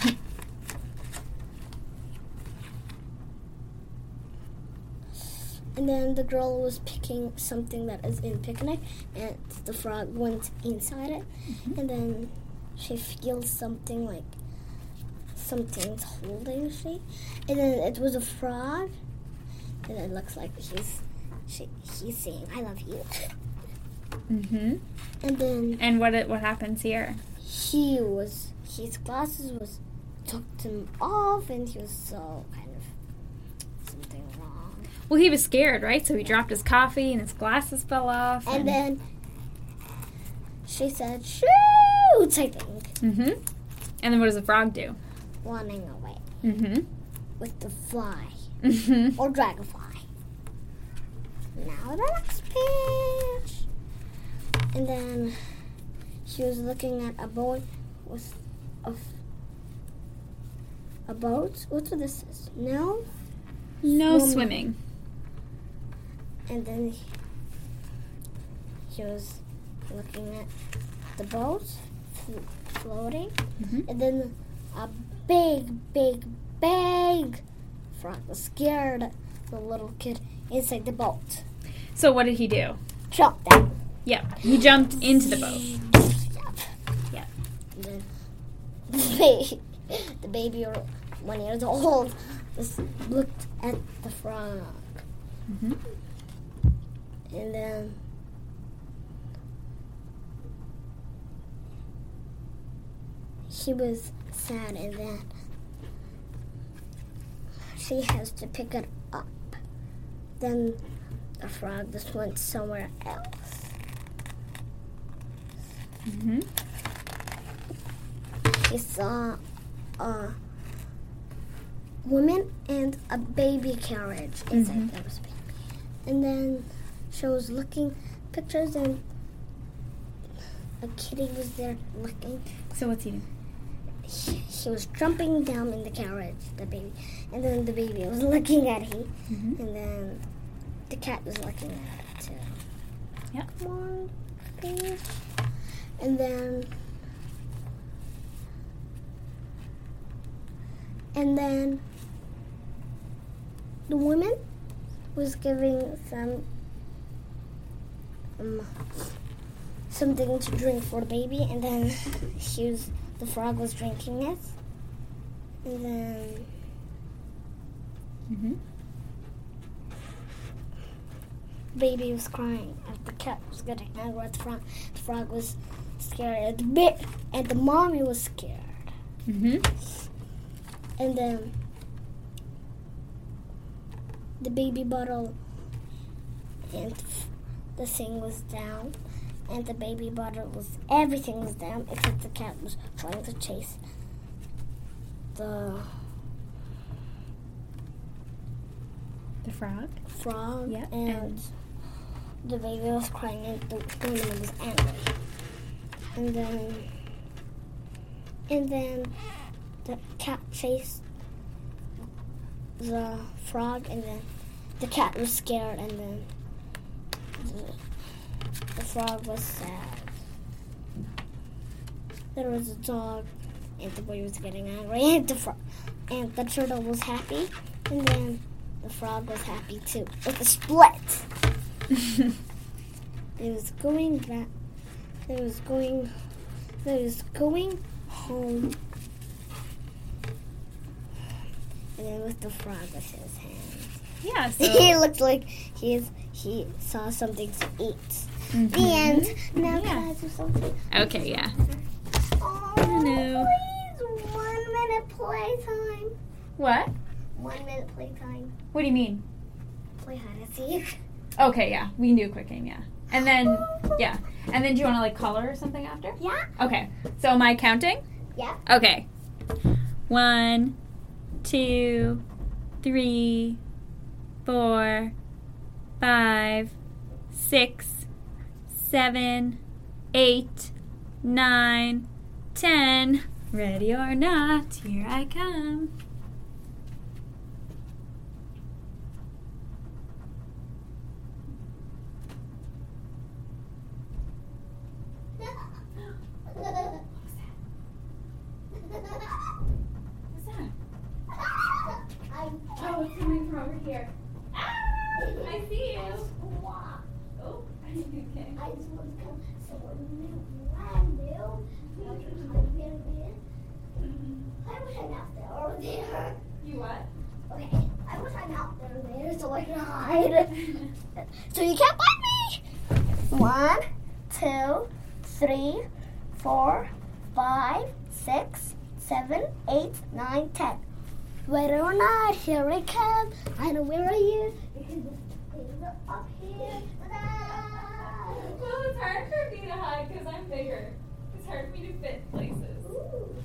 And then the girl was picking something that is in picnic, and the frog went inside it. Mm-hmm. And then she feels something like something's holding she. And then it was a frog, and it looks like he's saying, "I love you." Mm-hmm. And then And what happens here? his glasses was took him off, and he was so kind of something wrong. Well, he was scared, right? So he dropped his coffee and his glasses fell off. And then she said, "Shoot!" I think, Mm-hmm. And then what does the frog do? running away Mm-hmm. with the fly Mm-hmm. or dragonfly. Now the next page. And then she was looking at a boat with a boat. What's this is? No. No Swimming. swimming. And then he was looking at the boat floating. Mm-hmm. And then a big frog was scared the little kid inside the boat. So what did he do? Jumped down. Yep. He jumped into the boat. Yep. Yep. And then the baby, 1 year old, just looked at the frog. Mm-hmm. And then he was sad, and then she has to pick it up. Then the frog just went somewhere else. Mm-hmm. He saw a woman and a baby carriage inside those baby. And then she was looking pictures, and a kitty was there looking. So what's he doing? He was jumping down in the carriage, the baby. And then the baby was looking at him. Mm-hmm. And then the cat was looking at it too. Yep. Come on, please. And then the woman was giving something to drink for the baby, and then the frog was drinking it. And then Mm-hmm. the baby was crying, and the cat was getting angry at the frog. The frog was scared, and the mommy was scared. Mm-hmm. And then the baby bottle and the thing was down, and the baby bottle everything was down, except the cat was trying to chase the frog. Yeah. and the baby was crying, and the woman was angry. And then the cat chased the frog, and then the cat was scared, and then the frog was sad. There was a dog, and the boy was getting angry, and the turtle was happy, and then the frog was happy too. With a split. They was going back. They was going home. And then with the frog with his hand. Yeah. So He looks like he's he saw something to eat. Mhm. The end. Now Yeah. can I do something? Okay, yeah. Oh, Hello. please, 1 minute playtime. What? 1 minute playtime. What do you mean? Play hide and seek. Okay, yeah. We can do a quick game, yeah. And then, yeah. And then do you want to like color or something after? Yeah. Okay. So am I counting? Yeah. Okay. 1, 2, 3, 4, 5, 6, 7, 8, 9, 10. Ready or not, here I come. What's that? Oh, it's coming from over here. I see you. Oh, okay. I just want to come somewhere new, brand new. I wish I got there or there. You what? Okay, I wish I got there so I can hide. So you can't find me. 1, 2, 3, 4, 5, 6, 7, 8, 9, 10. Whether or not, here I come. I know where are you? Because the things are up here. Well, it's hard for me to hide because I'm bigger. It's hard for me to fit places. Ooh.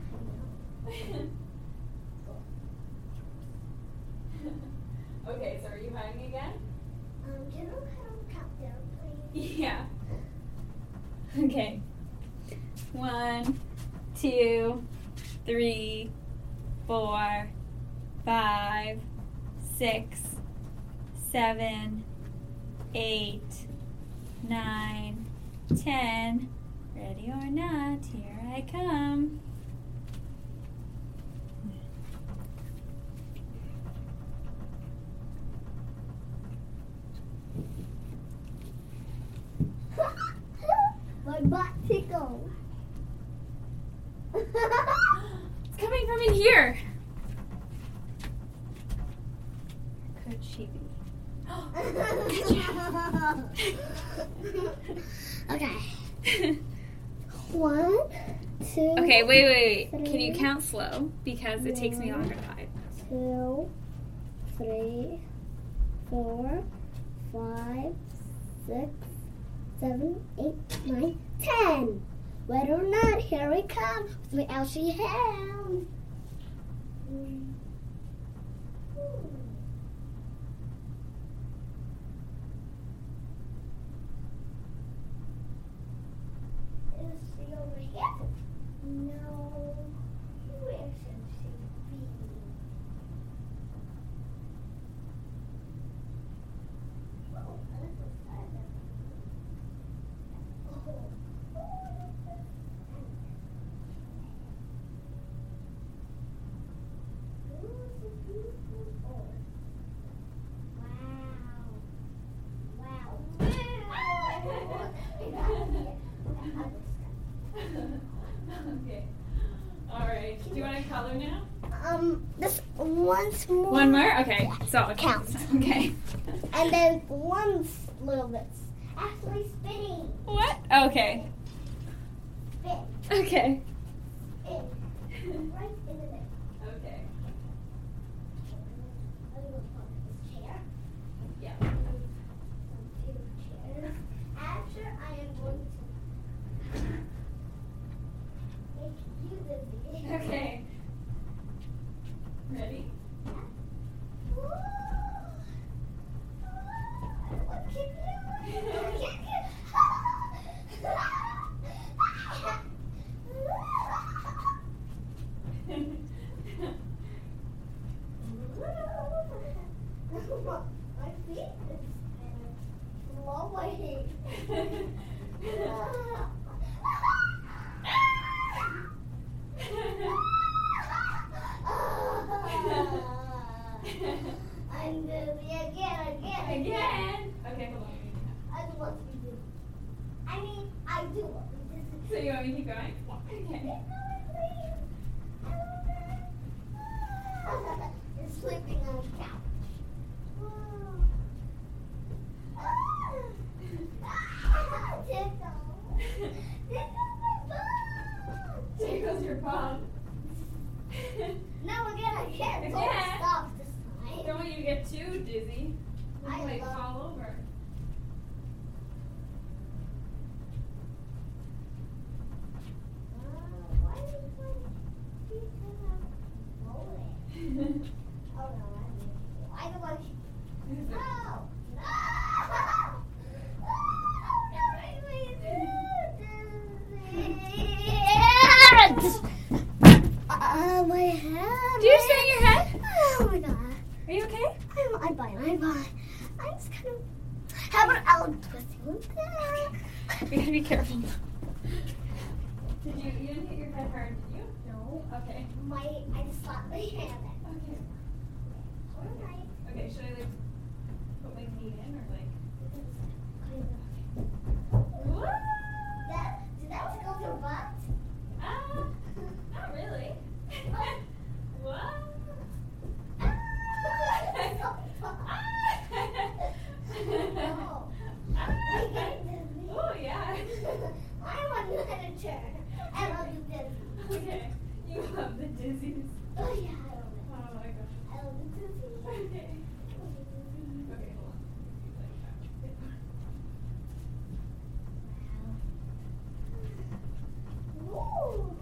Okay, so are you hiding again? Can you count down, please? Yeah. Okay. 1, 2, 3, 4, 5, 6, 7, 8, 9, 10. Ready or not, here I come. My butt tickles. It's coming from in here. Could she be? Okay. 1, 2. Okay, wait. Can you 3, count slow? Because it takes me longer to hide. 2, 3, 4, 5, 6, 7, 8, 9, 10. Whether or not, here we come with my Elsie hand. Is she over here? No. Where should she be? Oh, that's so sad. Okay. Alright. Do you want to color now? This once more. One more? Okay. So I'll Count. Okay. And then one little bit. Actually spinning. What? Okay. Spin. Okay. In. Right in the middle. Okay. I'm going to put this chair. Yeah. Two chairs. After I am going to make you dizzy. Okay. Ready? What can you do? My feet is flowing. I'm dizzy again. Again. Okay, hold on. I don't want to be dizzy. I mean, I do want to be dizzy. So you want me to keep going? Okay. You're sleeping on the couch. How about I'll twist you there? You gotta be careful. You didn't hit your head hard, did you? No. Okay. I just slapped my hand. Okay. Alright. Okay, should I like put my feet in or like? What? Did that tickle your butt? Not really. What? Oh yeah. I want another turn. I love the dizzy. Okay. You love the dizziness. Oh yeah, I love it. Oh my gosh. I love the dizzy. Okay. Okay, hold on. Ooh.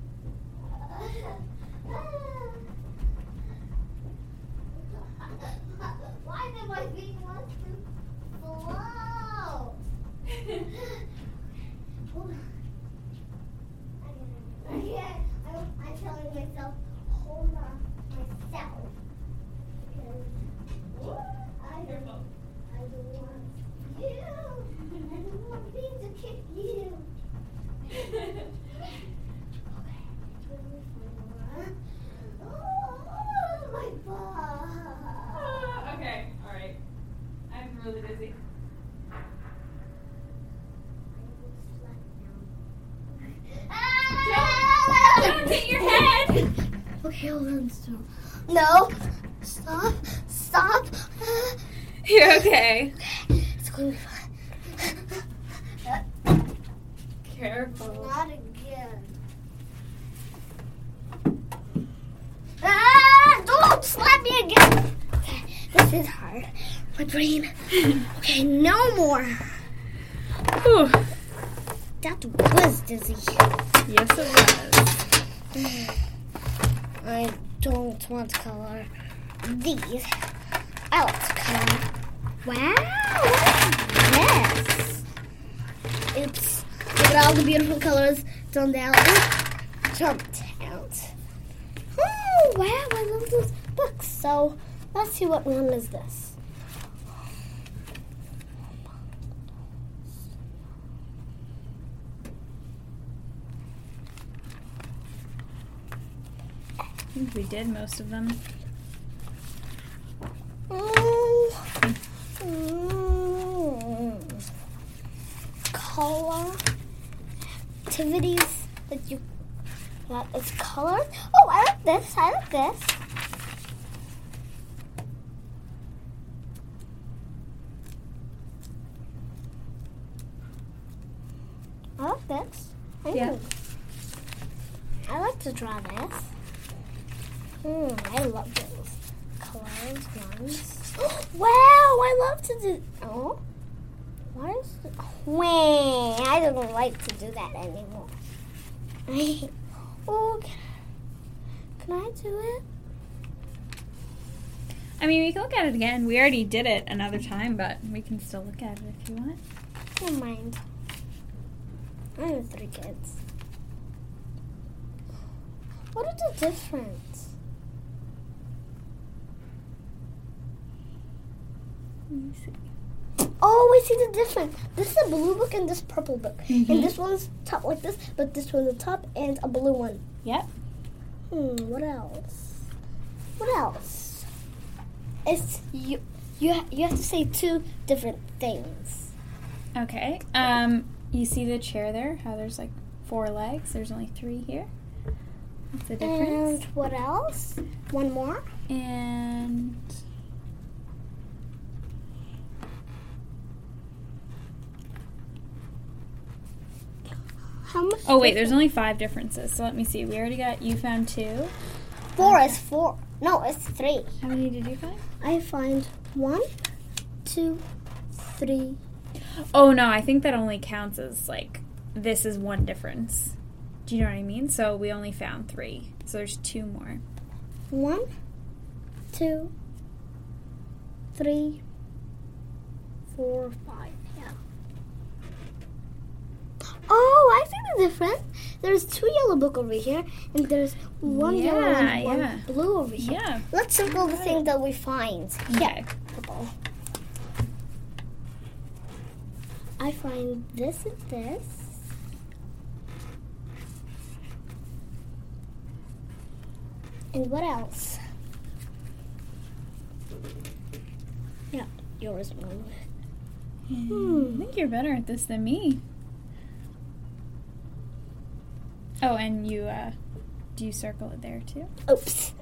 Why did my feet want to float? I'm telling myself, hold on myself. Because I don't want you. I don't want me to kick you. Okay. Oh, my butt. Okay, alright. I'm really dizzy. Don't hit your head! Okay, hold on, stop. No, stop. You're okay. It's going to be fine. Careful. Not again. Don't slap me again. Okay, this is hard. My brain. Okay, no more. Whew. That was dizzy. Yes, it was. I don't want to color these. I want to color. Wow, what is this? It's look at all the beautiful colors jumped out. Oh wow, I love those books. So let's see what one is this. I think we did most of them. Color activities that is colored. Oh, I like this. I like this. I like this. Yeah. I like to draw this. I love those colors ones. Wow, I love to do. Oh, what is? Wait, I don't like to do that anymore. Can I do it? I mean, we can look at it again. We already did it another time, but we can still look at it if you want. Never mind. I have 3 kids. What is the difference? Let me see. Oh, I see the difference. This is a blue book and this purple book. And this one's top like this, but this one's a top and a blue one. Yep. What else? What else? It's you have to say 2 different things. Okay. You see the chair there? How there's like 4 legs? There's only 3 here. That's the difference. And what else? One more. And How much? oh wait, there's only 5 differences. So let me see. We already got you found 2. 4 is 4. No, it's 3. How many did you find? I find 1, 2, 3. Oh no, I think that only counts as like this is 1 difference. Do you know what I mean? So we only found 3. So there's 2 more. 1, 2, 3, 4, 5. Yeah. Oh, I see the difference. There's 2 yellow book over here, and there's 1 yellow and 1 blue over here. Yeah. Let's circle the thing that we find. Okay. Purple. I find this and this. And what else? Yeah, yours, Mom. I think you're better at this than me. Oh, and you, do you circle it there too? Oops.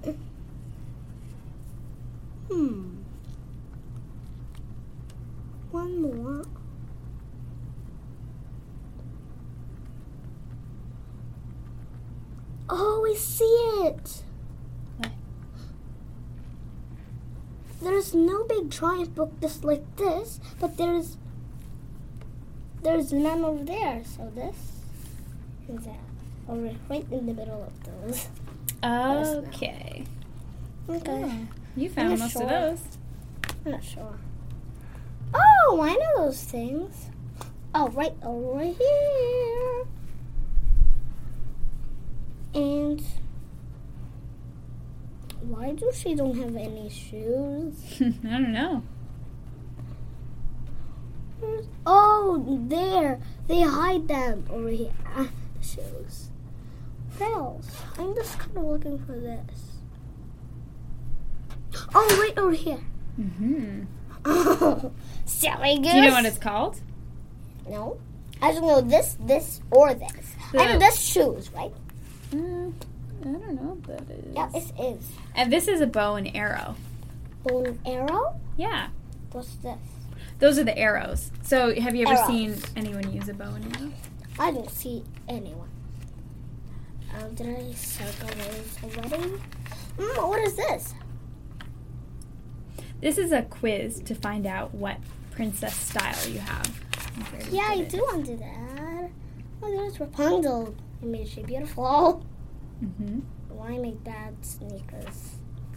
One more. Oh, I see it. What? There's no big giant book just like this, but there's none over there. So this is that. Over right in the middle of those. Okay. Okay. Oh, you found I'm most sure. of those. I'm not sure. Oh, I know those things. Oh, right over here. And why do she don't have any shoes? I don't know. Oh, there. They hide them over here. The shoes. What else? I'm just kind of looking for this. Oh, right over here. Mm-hmm. Oh, silly goose. Do you know what it's called? No. I don't know this, or this. I know this shoes, right? I don't know what that is. Yeah, it is. And this is a bow and arrow. Bow and arrow? Yeah. What's this? Those are the arrows. So have you ever Arrows. seen anyone use a bow and arrow? I didn't see anyone. Did I circle those already? What is this? This is a quiz to find out what princess style you have. Yeah, I do want to do that. Oh, there's Rapunzel. I made she beautiful. Mm-hmm. Why make bad sneakers?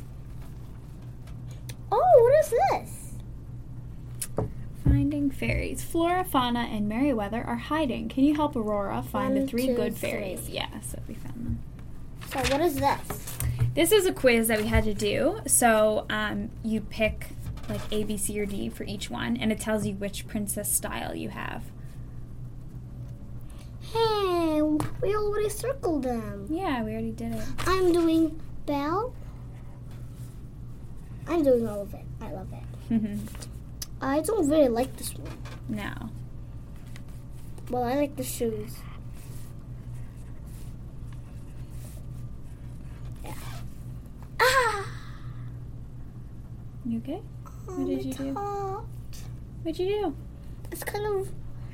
Oh, what is this? Finding fairies. Flora, Fauna, and Merryweather are hiding. Can you help Aurora find the 1, 3 2, good 3. fairies? Yeah, so we found them. So what is this? This is a quiz that we had to do. So you pick like A, B, C, or D for each one, and it tells you which princess style you have. Hey, we already circled them. Yeah, we already did it. I'm doing Belle. I'm doing all of it. I love it. I don't really like this one. No. Well, I like the shoes. Yeah. Ah! You okay? What did you do? Top. What'd you do? It's kind of...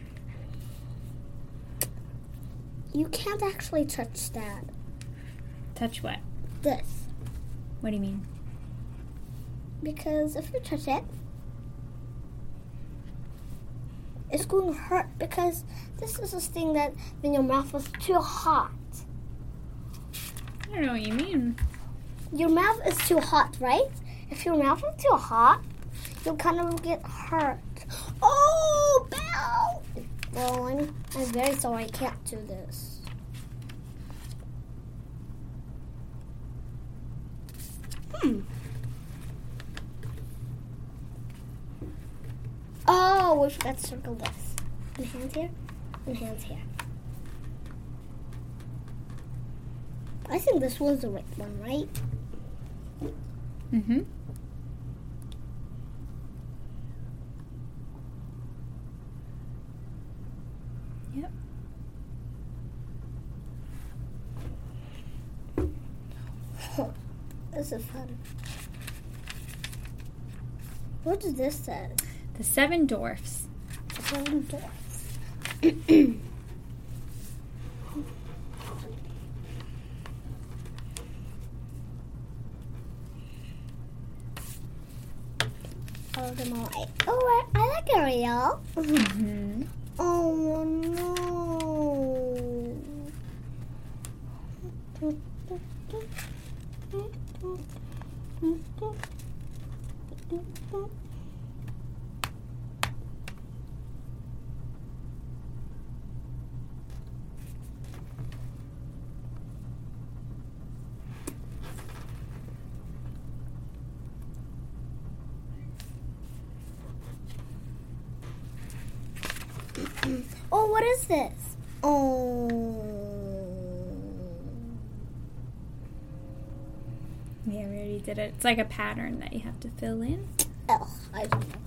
You can't actually touch that. Touch what? This. What do you mean? Because if you touch it, it's going to hurt because this is this thing that when your mouth is too hot. I don't know what you mean. Your mouth is too hot, right? If your mouth is too hot, you'll kind of get hurt. Oh, Belle! Well, I'm very sorry I can't do this. Oh, we forgot to circle this. And hands here, and hands here. I think this was the right one, right? Mm-hmm. Yep. This is fun. What does this say? The 7 dwarfs. The 7 dwarfs. Oh, them all right. Oh, I like Ariel. Mm-hmm. Oh no. Oh, what is this? Oh. Yeah, we already did it. It's like a pattern that you have to fill in. Oh, I don't know.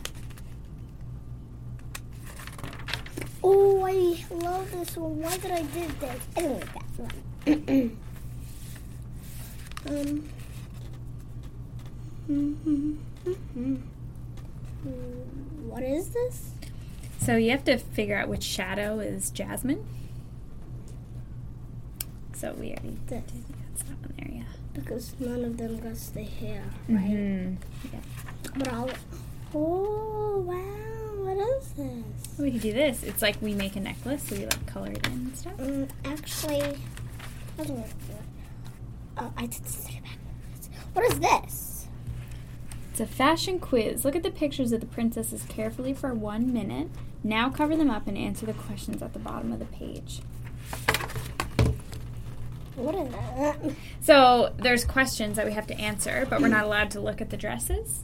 Oh, I love this one. Why did I do this? I don't like that one. What is this? So you have to figure out which shadow is Jasmine. So we already did. That's that one there, yeah. Because none of them got the hair, right? Mm-hmm. Yeah. But oh, wow. What is this? We could do this. It's like we make a necklace, so we like color it in and stuff. Actually, I don't know. I did this backwards. What is this? It's a fashion quiz. Look at the pictures of the princesses carefully for 1 minute. Now cover them up and answer the questions at the bottom of the page. What is that? So there's questions that we have to answer, but we're not allowed to look at the dresses.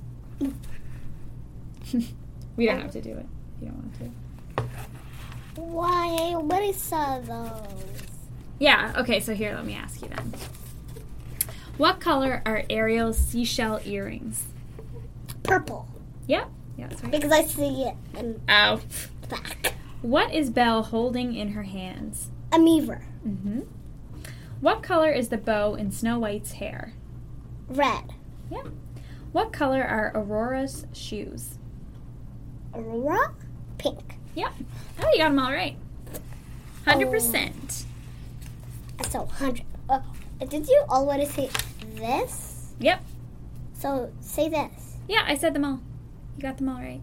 We don't have to do it if you don't want to. Why? I already saw those. Yeah, okay, so here, let me ask you then. What color are Ariel's seashell earrings? Purple. Yep. Yeah, that's right. Because I see it in Oh. the back. What is Belle holding in her hands? A beaver. Mm-hmm. What color is the bow in Snow White's hair? Red. Yep. What color are Aurora's shoes? Aurora? Pink. Yep. Oh, you got them all right. 100%. So 100. Did you already say this? Yep. So say this. Yeah, I said them all. You got them all right.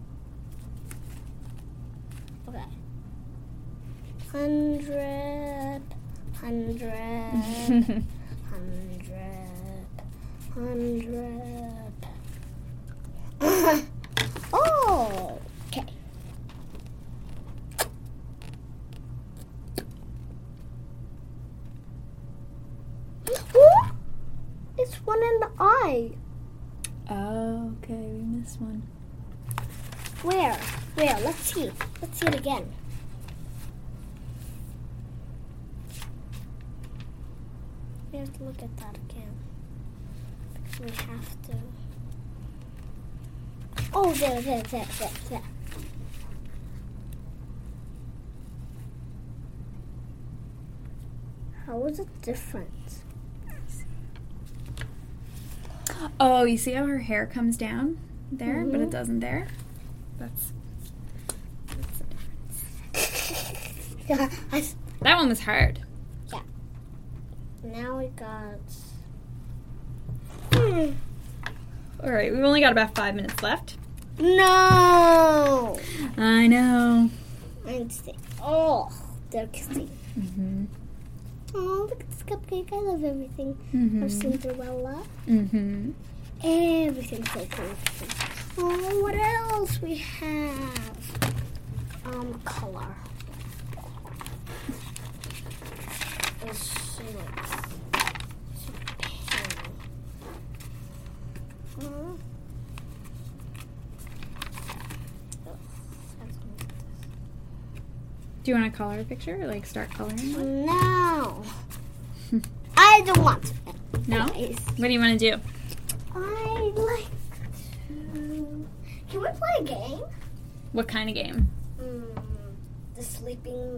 Okay. 100. 100. 100. Oh, okay. Ooh, it's one in the eye. Oh, okay, we missed one. Where? Where? Let's see. Let's see it again. We have to look at that again. Because we have to. Oh, there. How is it different? Oh, you see how her hair comes down there, but it doesn't there? That's the difference. That one was hard. Yeah. Now we got. All right, we've only got about 5 minutes left. No! I know. Oh, delicacy. Mm-hmm. Oh, look at this cupcake. I love everything. Mm-hmm. Our Cinderella. Mm-hmm. Everything's so cool. Oh, what else we have? Color. Do you want to color a picture? Or, like, start coloring one? No. I don't want to. No? Anyways. What do you want to do? I like to. Can we play a game? What kind of game? The sleeping.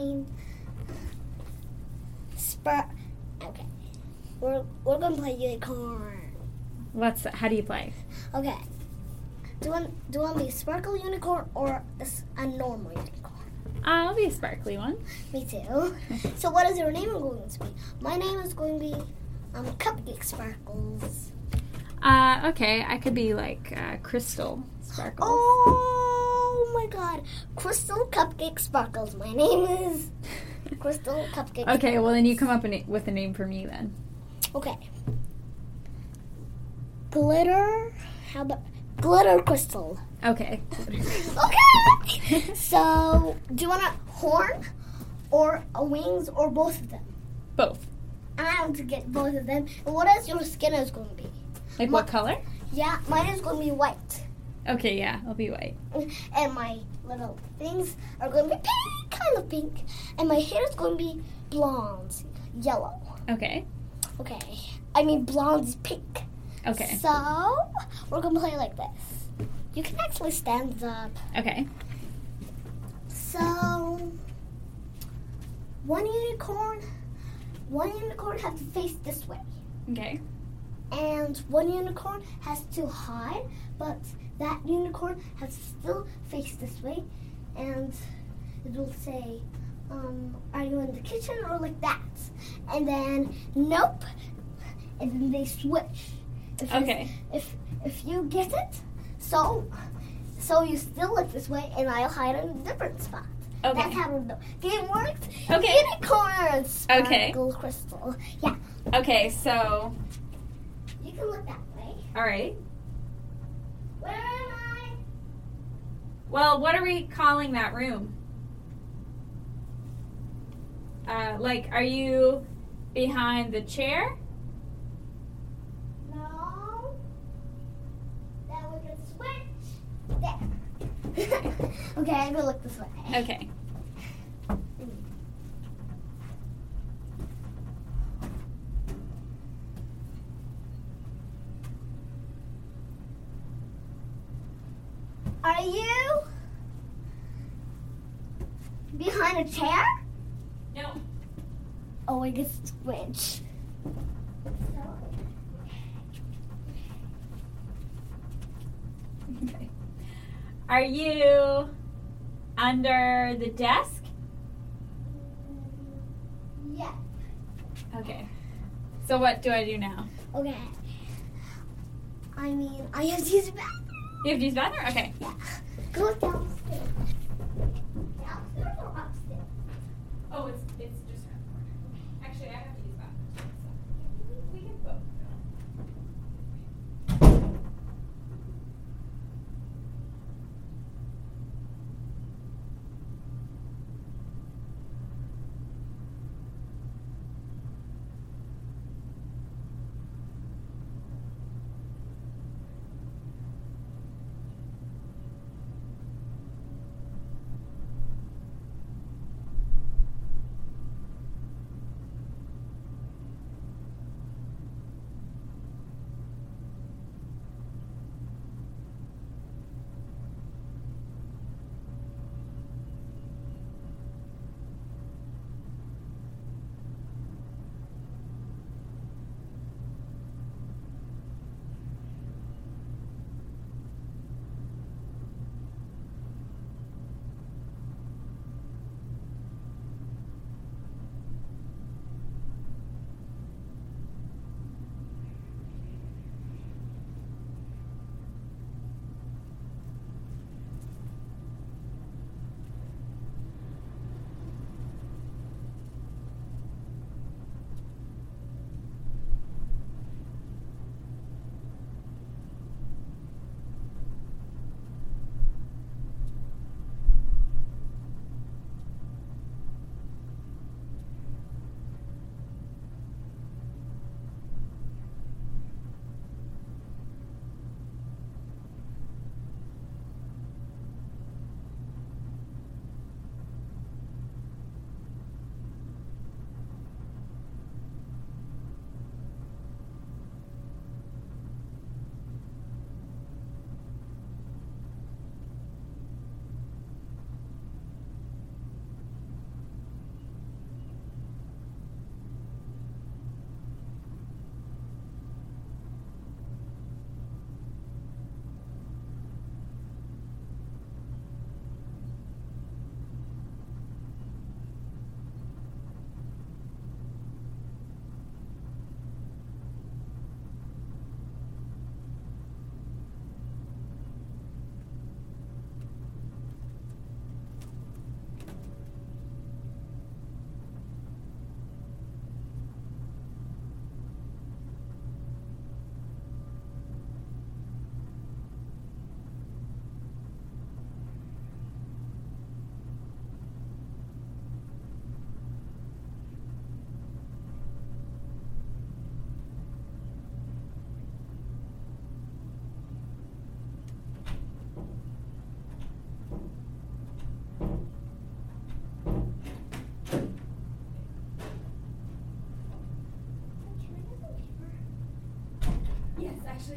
Okay. We're gonna play unicorn. How do you play? Okay. Do you want to be a sparkle unicorn or a normal unicorn? I'll be a sparkly one. Me too. So what is your name going to be? My name is going to be Cupcake Sparkles. Okay, I could be like Crystal Sparkles. Oh my God, Crystal Cupcake Sparkles. My name is Crystal Cupcake. Okay, well then you come up with a name for me then. Okay. Glitter. How about Glitter Crystal? Okay. Okay. So, do you want a horn or a wings or both of them? Both. I want to get both of them. And what is your skin is going to be? Like what color? Yeah, mine is going to be white. Okay, yeah, I'll be white. And my little things are going to be pink, kind of pink, and my hair is going to be blonde, yellow. Okay. Okay. I mean, blonde is pink. Okay. So we're going to play like this. You can actually stand up. Okay. So one unicorn has to face this way. Okay. And one unicorn has to hide, but that unicorn has to still face this way. And it will say, are you in the kitchen or like that? And then, nope. And then they switch. Okay. If you get it, so you still look this way, and I'll hide in a different spot. Okay. That's how the game works. Okay. Unicorn, Okay. sparkle crystal. Yeah. Okay, so, You can look that way. all right. Where am I? Well, what are we calling that room? Are you behind the chair? No. Then we can switch. There. Okay, I'm gonna look this way. Okay. Are you behind a chair? No. Oh, I guess switch. Okay. Are you under the desk? Yeah. Okay. So what do I do now? Okay. I mean, I have to use the bathroom. You have to use the bathroom? Okay. Yeah. Go downstairs. Downstairs or upstairs? Oh, it's just around the corner. Actually, I have to use the bathroom. So we can both go.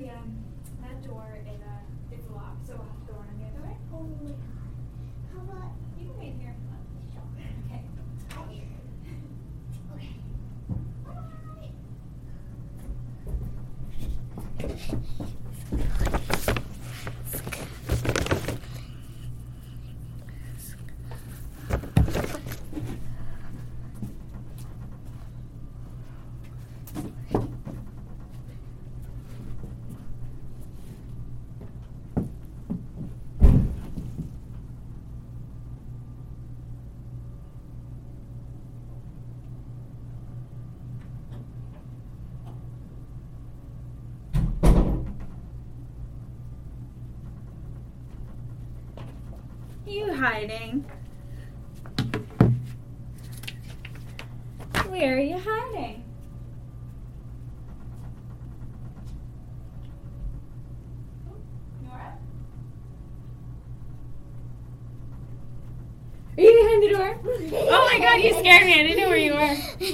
actually, that door it's locked, so we'll have to go around the other way. Oh my god. How about You can wait here. Okay. okay. You hiding? Where are you hiding? Nora? Are you behind the door? Oh my god, you scared me. I didn't know where you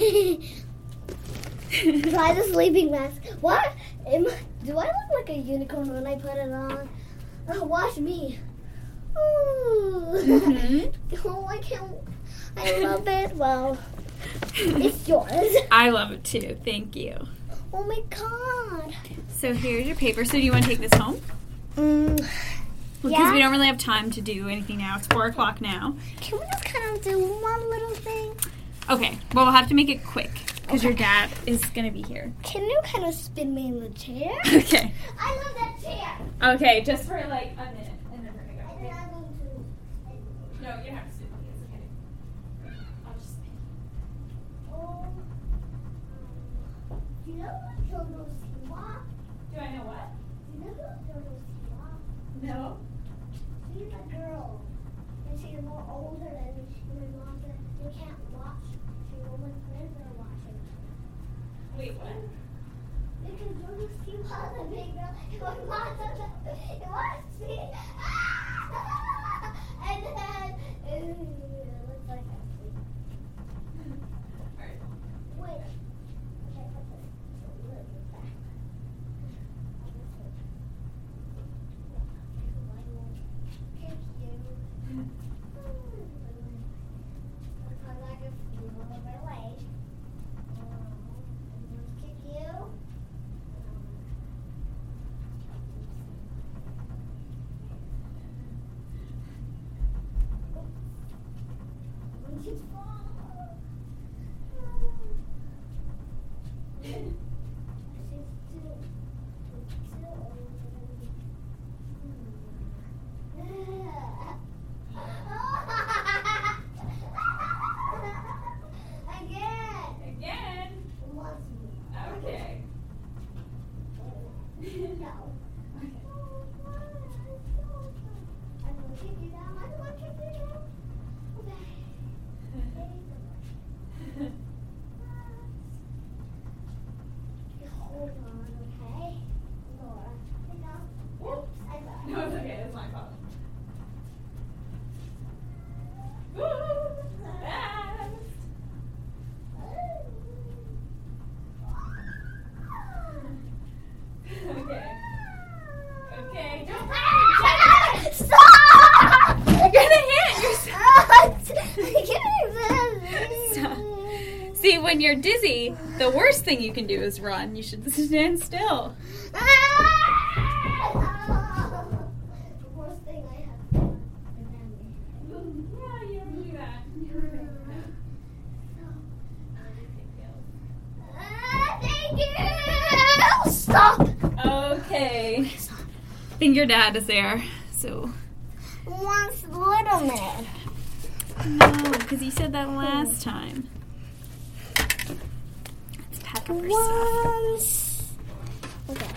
were. Try the sleeping mask. What? Do I look like a unicorn when I put it on? Oh, watch me. Ooh. Oh, I can't. I love it. Well, it's yours. I love it too. Thank you. Oh my god. So here's your paper. So do you want to take this home? Yeah. Because we don't really have time to do anything now. It's 4 o'clock now. Can we just kind of do one little thing? Okay. Well, we'll have to make it quick because your dad is going to be here. Can you kind of spin me in the chair? Okay. I love that chair. Okay, just for like a minute. And then we're going to go. And then Okay? I'm going to. No, you don't have to sit with me. It's okay. I'll just spin. Oh. Do you know what Jojo Siwa? Do I know what? Do you know who Jojo Siwa? No. She's a girl. And she's more older than me. And my mom said you can't watch. She will when friends are watching. Wait, what? Because Jojo Siwa is a big girl. And my mom said it was me. And then it looks like I'm sleeping. Alright. Wait. Okay, put this a little bit back. Thank you. Because I can feel all over my leg. I'm going to kick you. When you fall. She's too old Again. Again? Once more. Okay. No. I'm going to kick you down. I'm going to kick you down. Okay. Hold on, okay? Laura, sit down. Oops, I got it. No, it's okay. It's my fault. Woo! Fast! Okay. Okay. Don't Stop! You're gonna hit yourself. Stop. See, when you're dizzy, the worst thing you can do is run. You should stand still. The worst thing I have done is Yeah, you ever do that? thank you! Stop! Okay. I think your dad is there, so. Once little man. No, because you said that last time. Let's pack up our stuff. Once. Okay.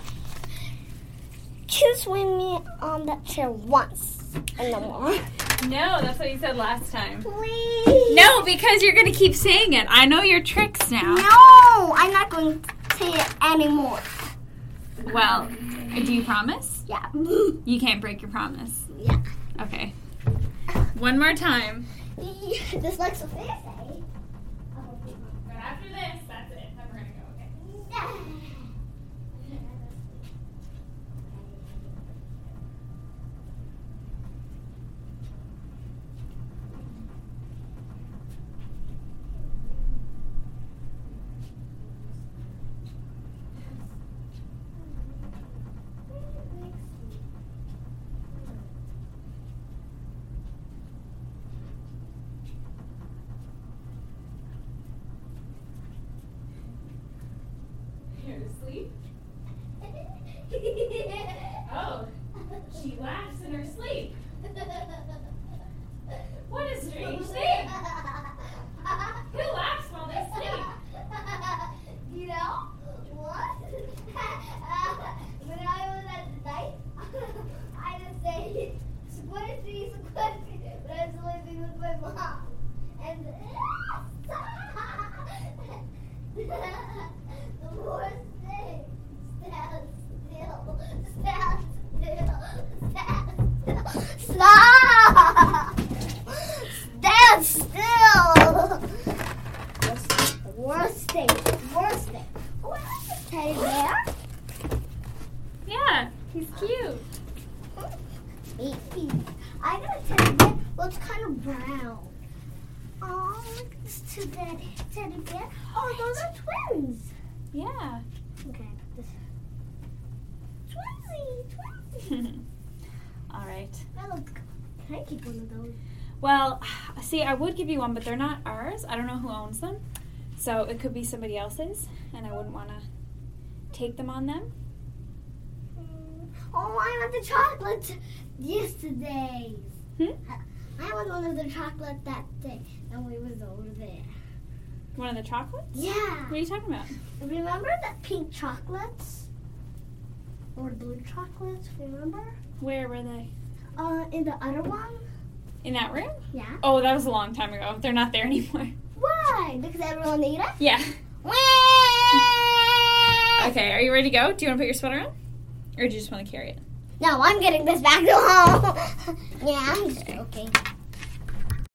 Kiss with me on that chair once. And no more. No, that's what you said last time. Please. No, because you're going to keep saying it. I know your tricks now. No, I'm not going to say it anymore. Well, do you promise? Yeah. You can't break your promise. Yeah. Okay. One more time. This looks a face, eh? But after this, that's it. Then we're going to go, okay? sleep? Oh, she laughs in her sleep. What a strange thing. Who laughs while they sleep? You know what? When I was at the night, I just say squishy, squishy, when I was living with my mom. And the worst thing, stand still, stand still, stand still, stop! Stand still! Worst thing. Oh, I like this teddy bear. Yeah, he's cute. I got a teddy bear. Well, it's kind of brown. Oh, look at this teddy bear. Oh, those are twins. Yeah. Okay, this. Twinsy. All right. That looks good. Can I keep one of those? Well, see, I would give you one, but they're not ours. I don't know who owns them. So it could be somebody else's, and I wouldn't want to take them on them. Oh, I want the chocolate yesterday. Hmm? I had one of the chocolate that day, and we was over there. One of the chocolates? Yeah. What are you talking about? Remember the pink chocolates? Or blue chocolates, remember? Where were they? In the other one? In that room? Yeah. Oh, that was a long time ago. They're not there anymore. Why? Because everyone ate it? Yeah. Okay, are you ready to go? Do you want to put your sweater on? Or do you just want to carry it? No, I'm getting this back to home. Yeah, I'm joking.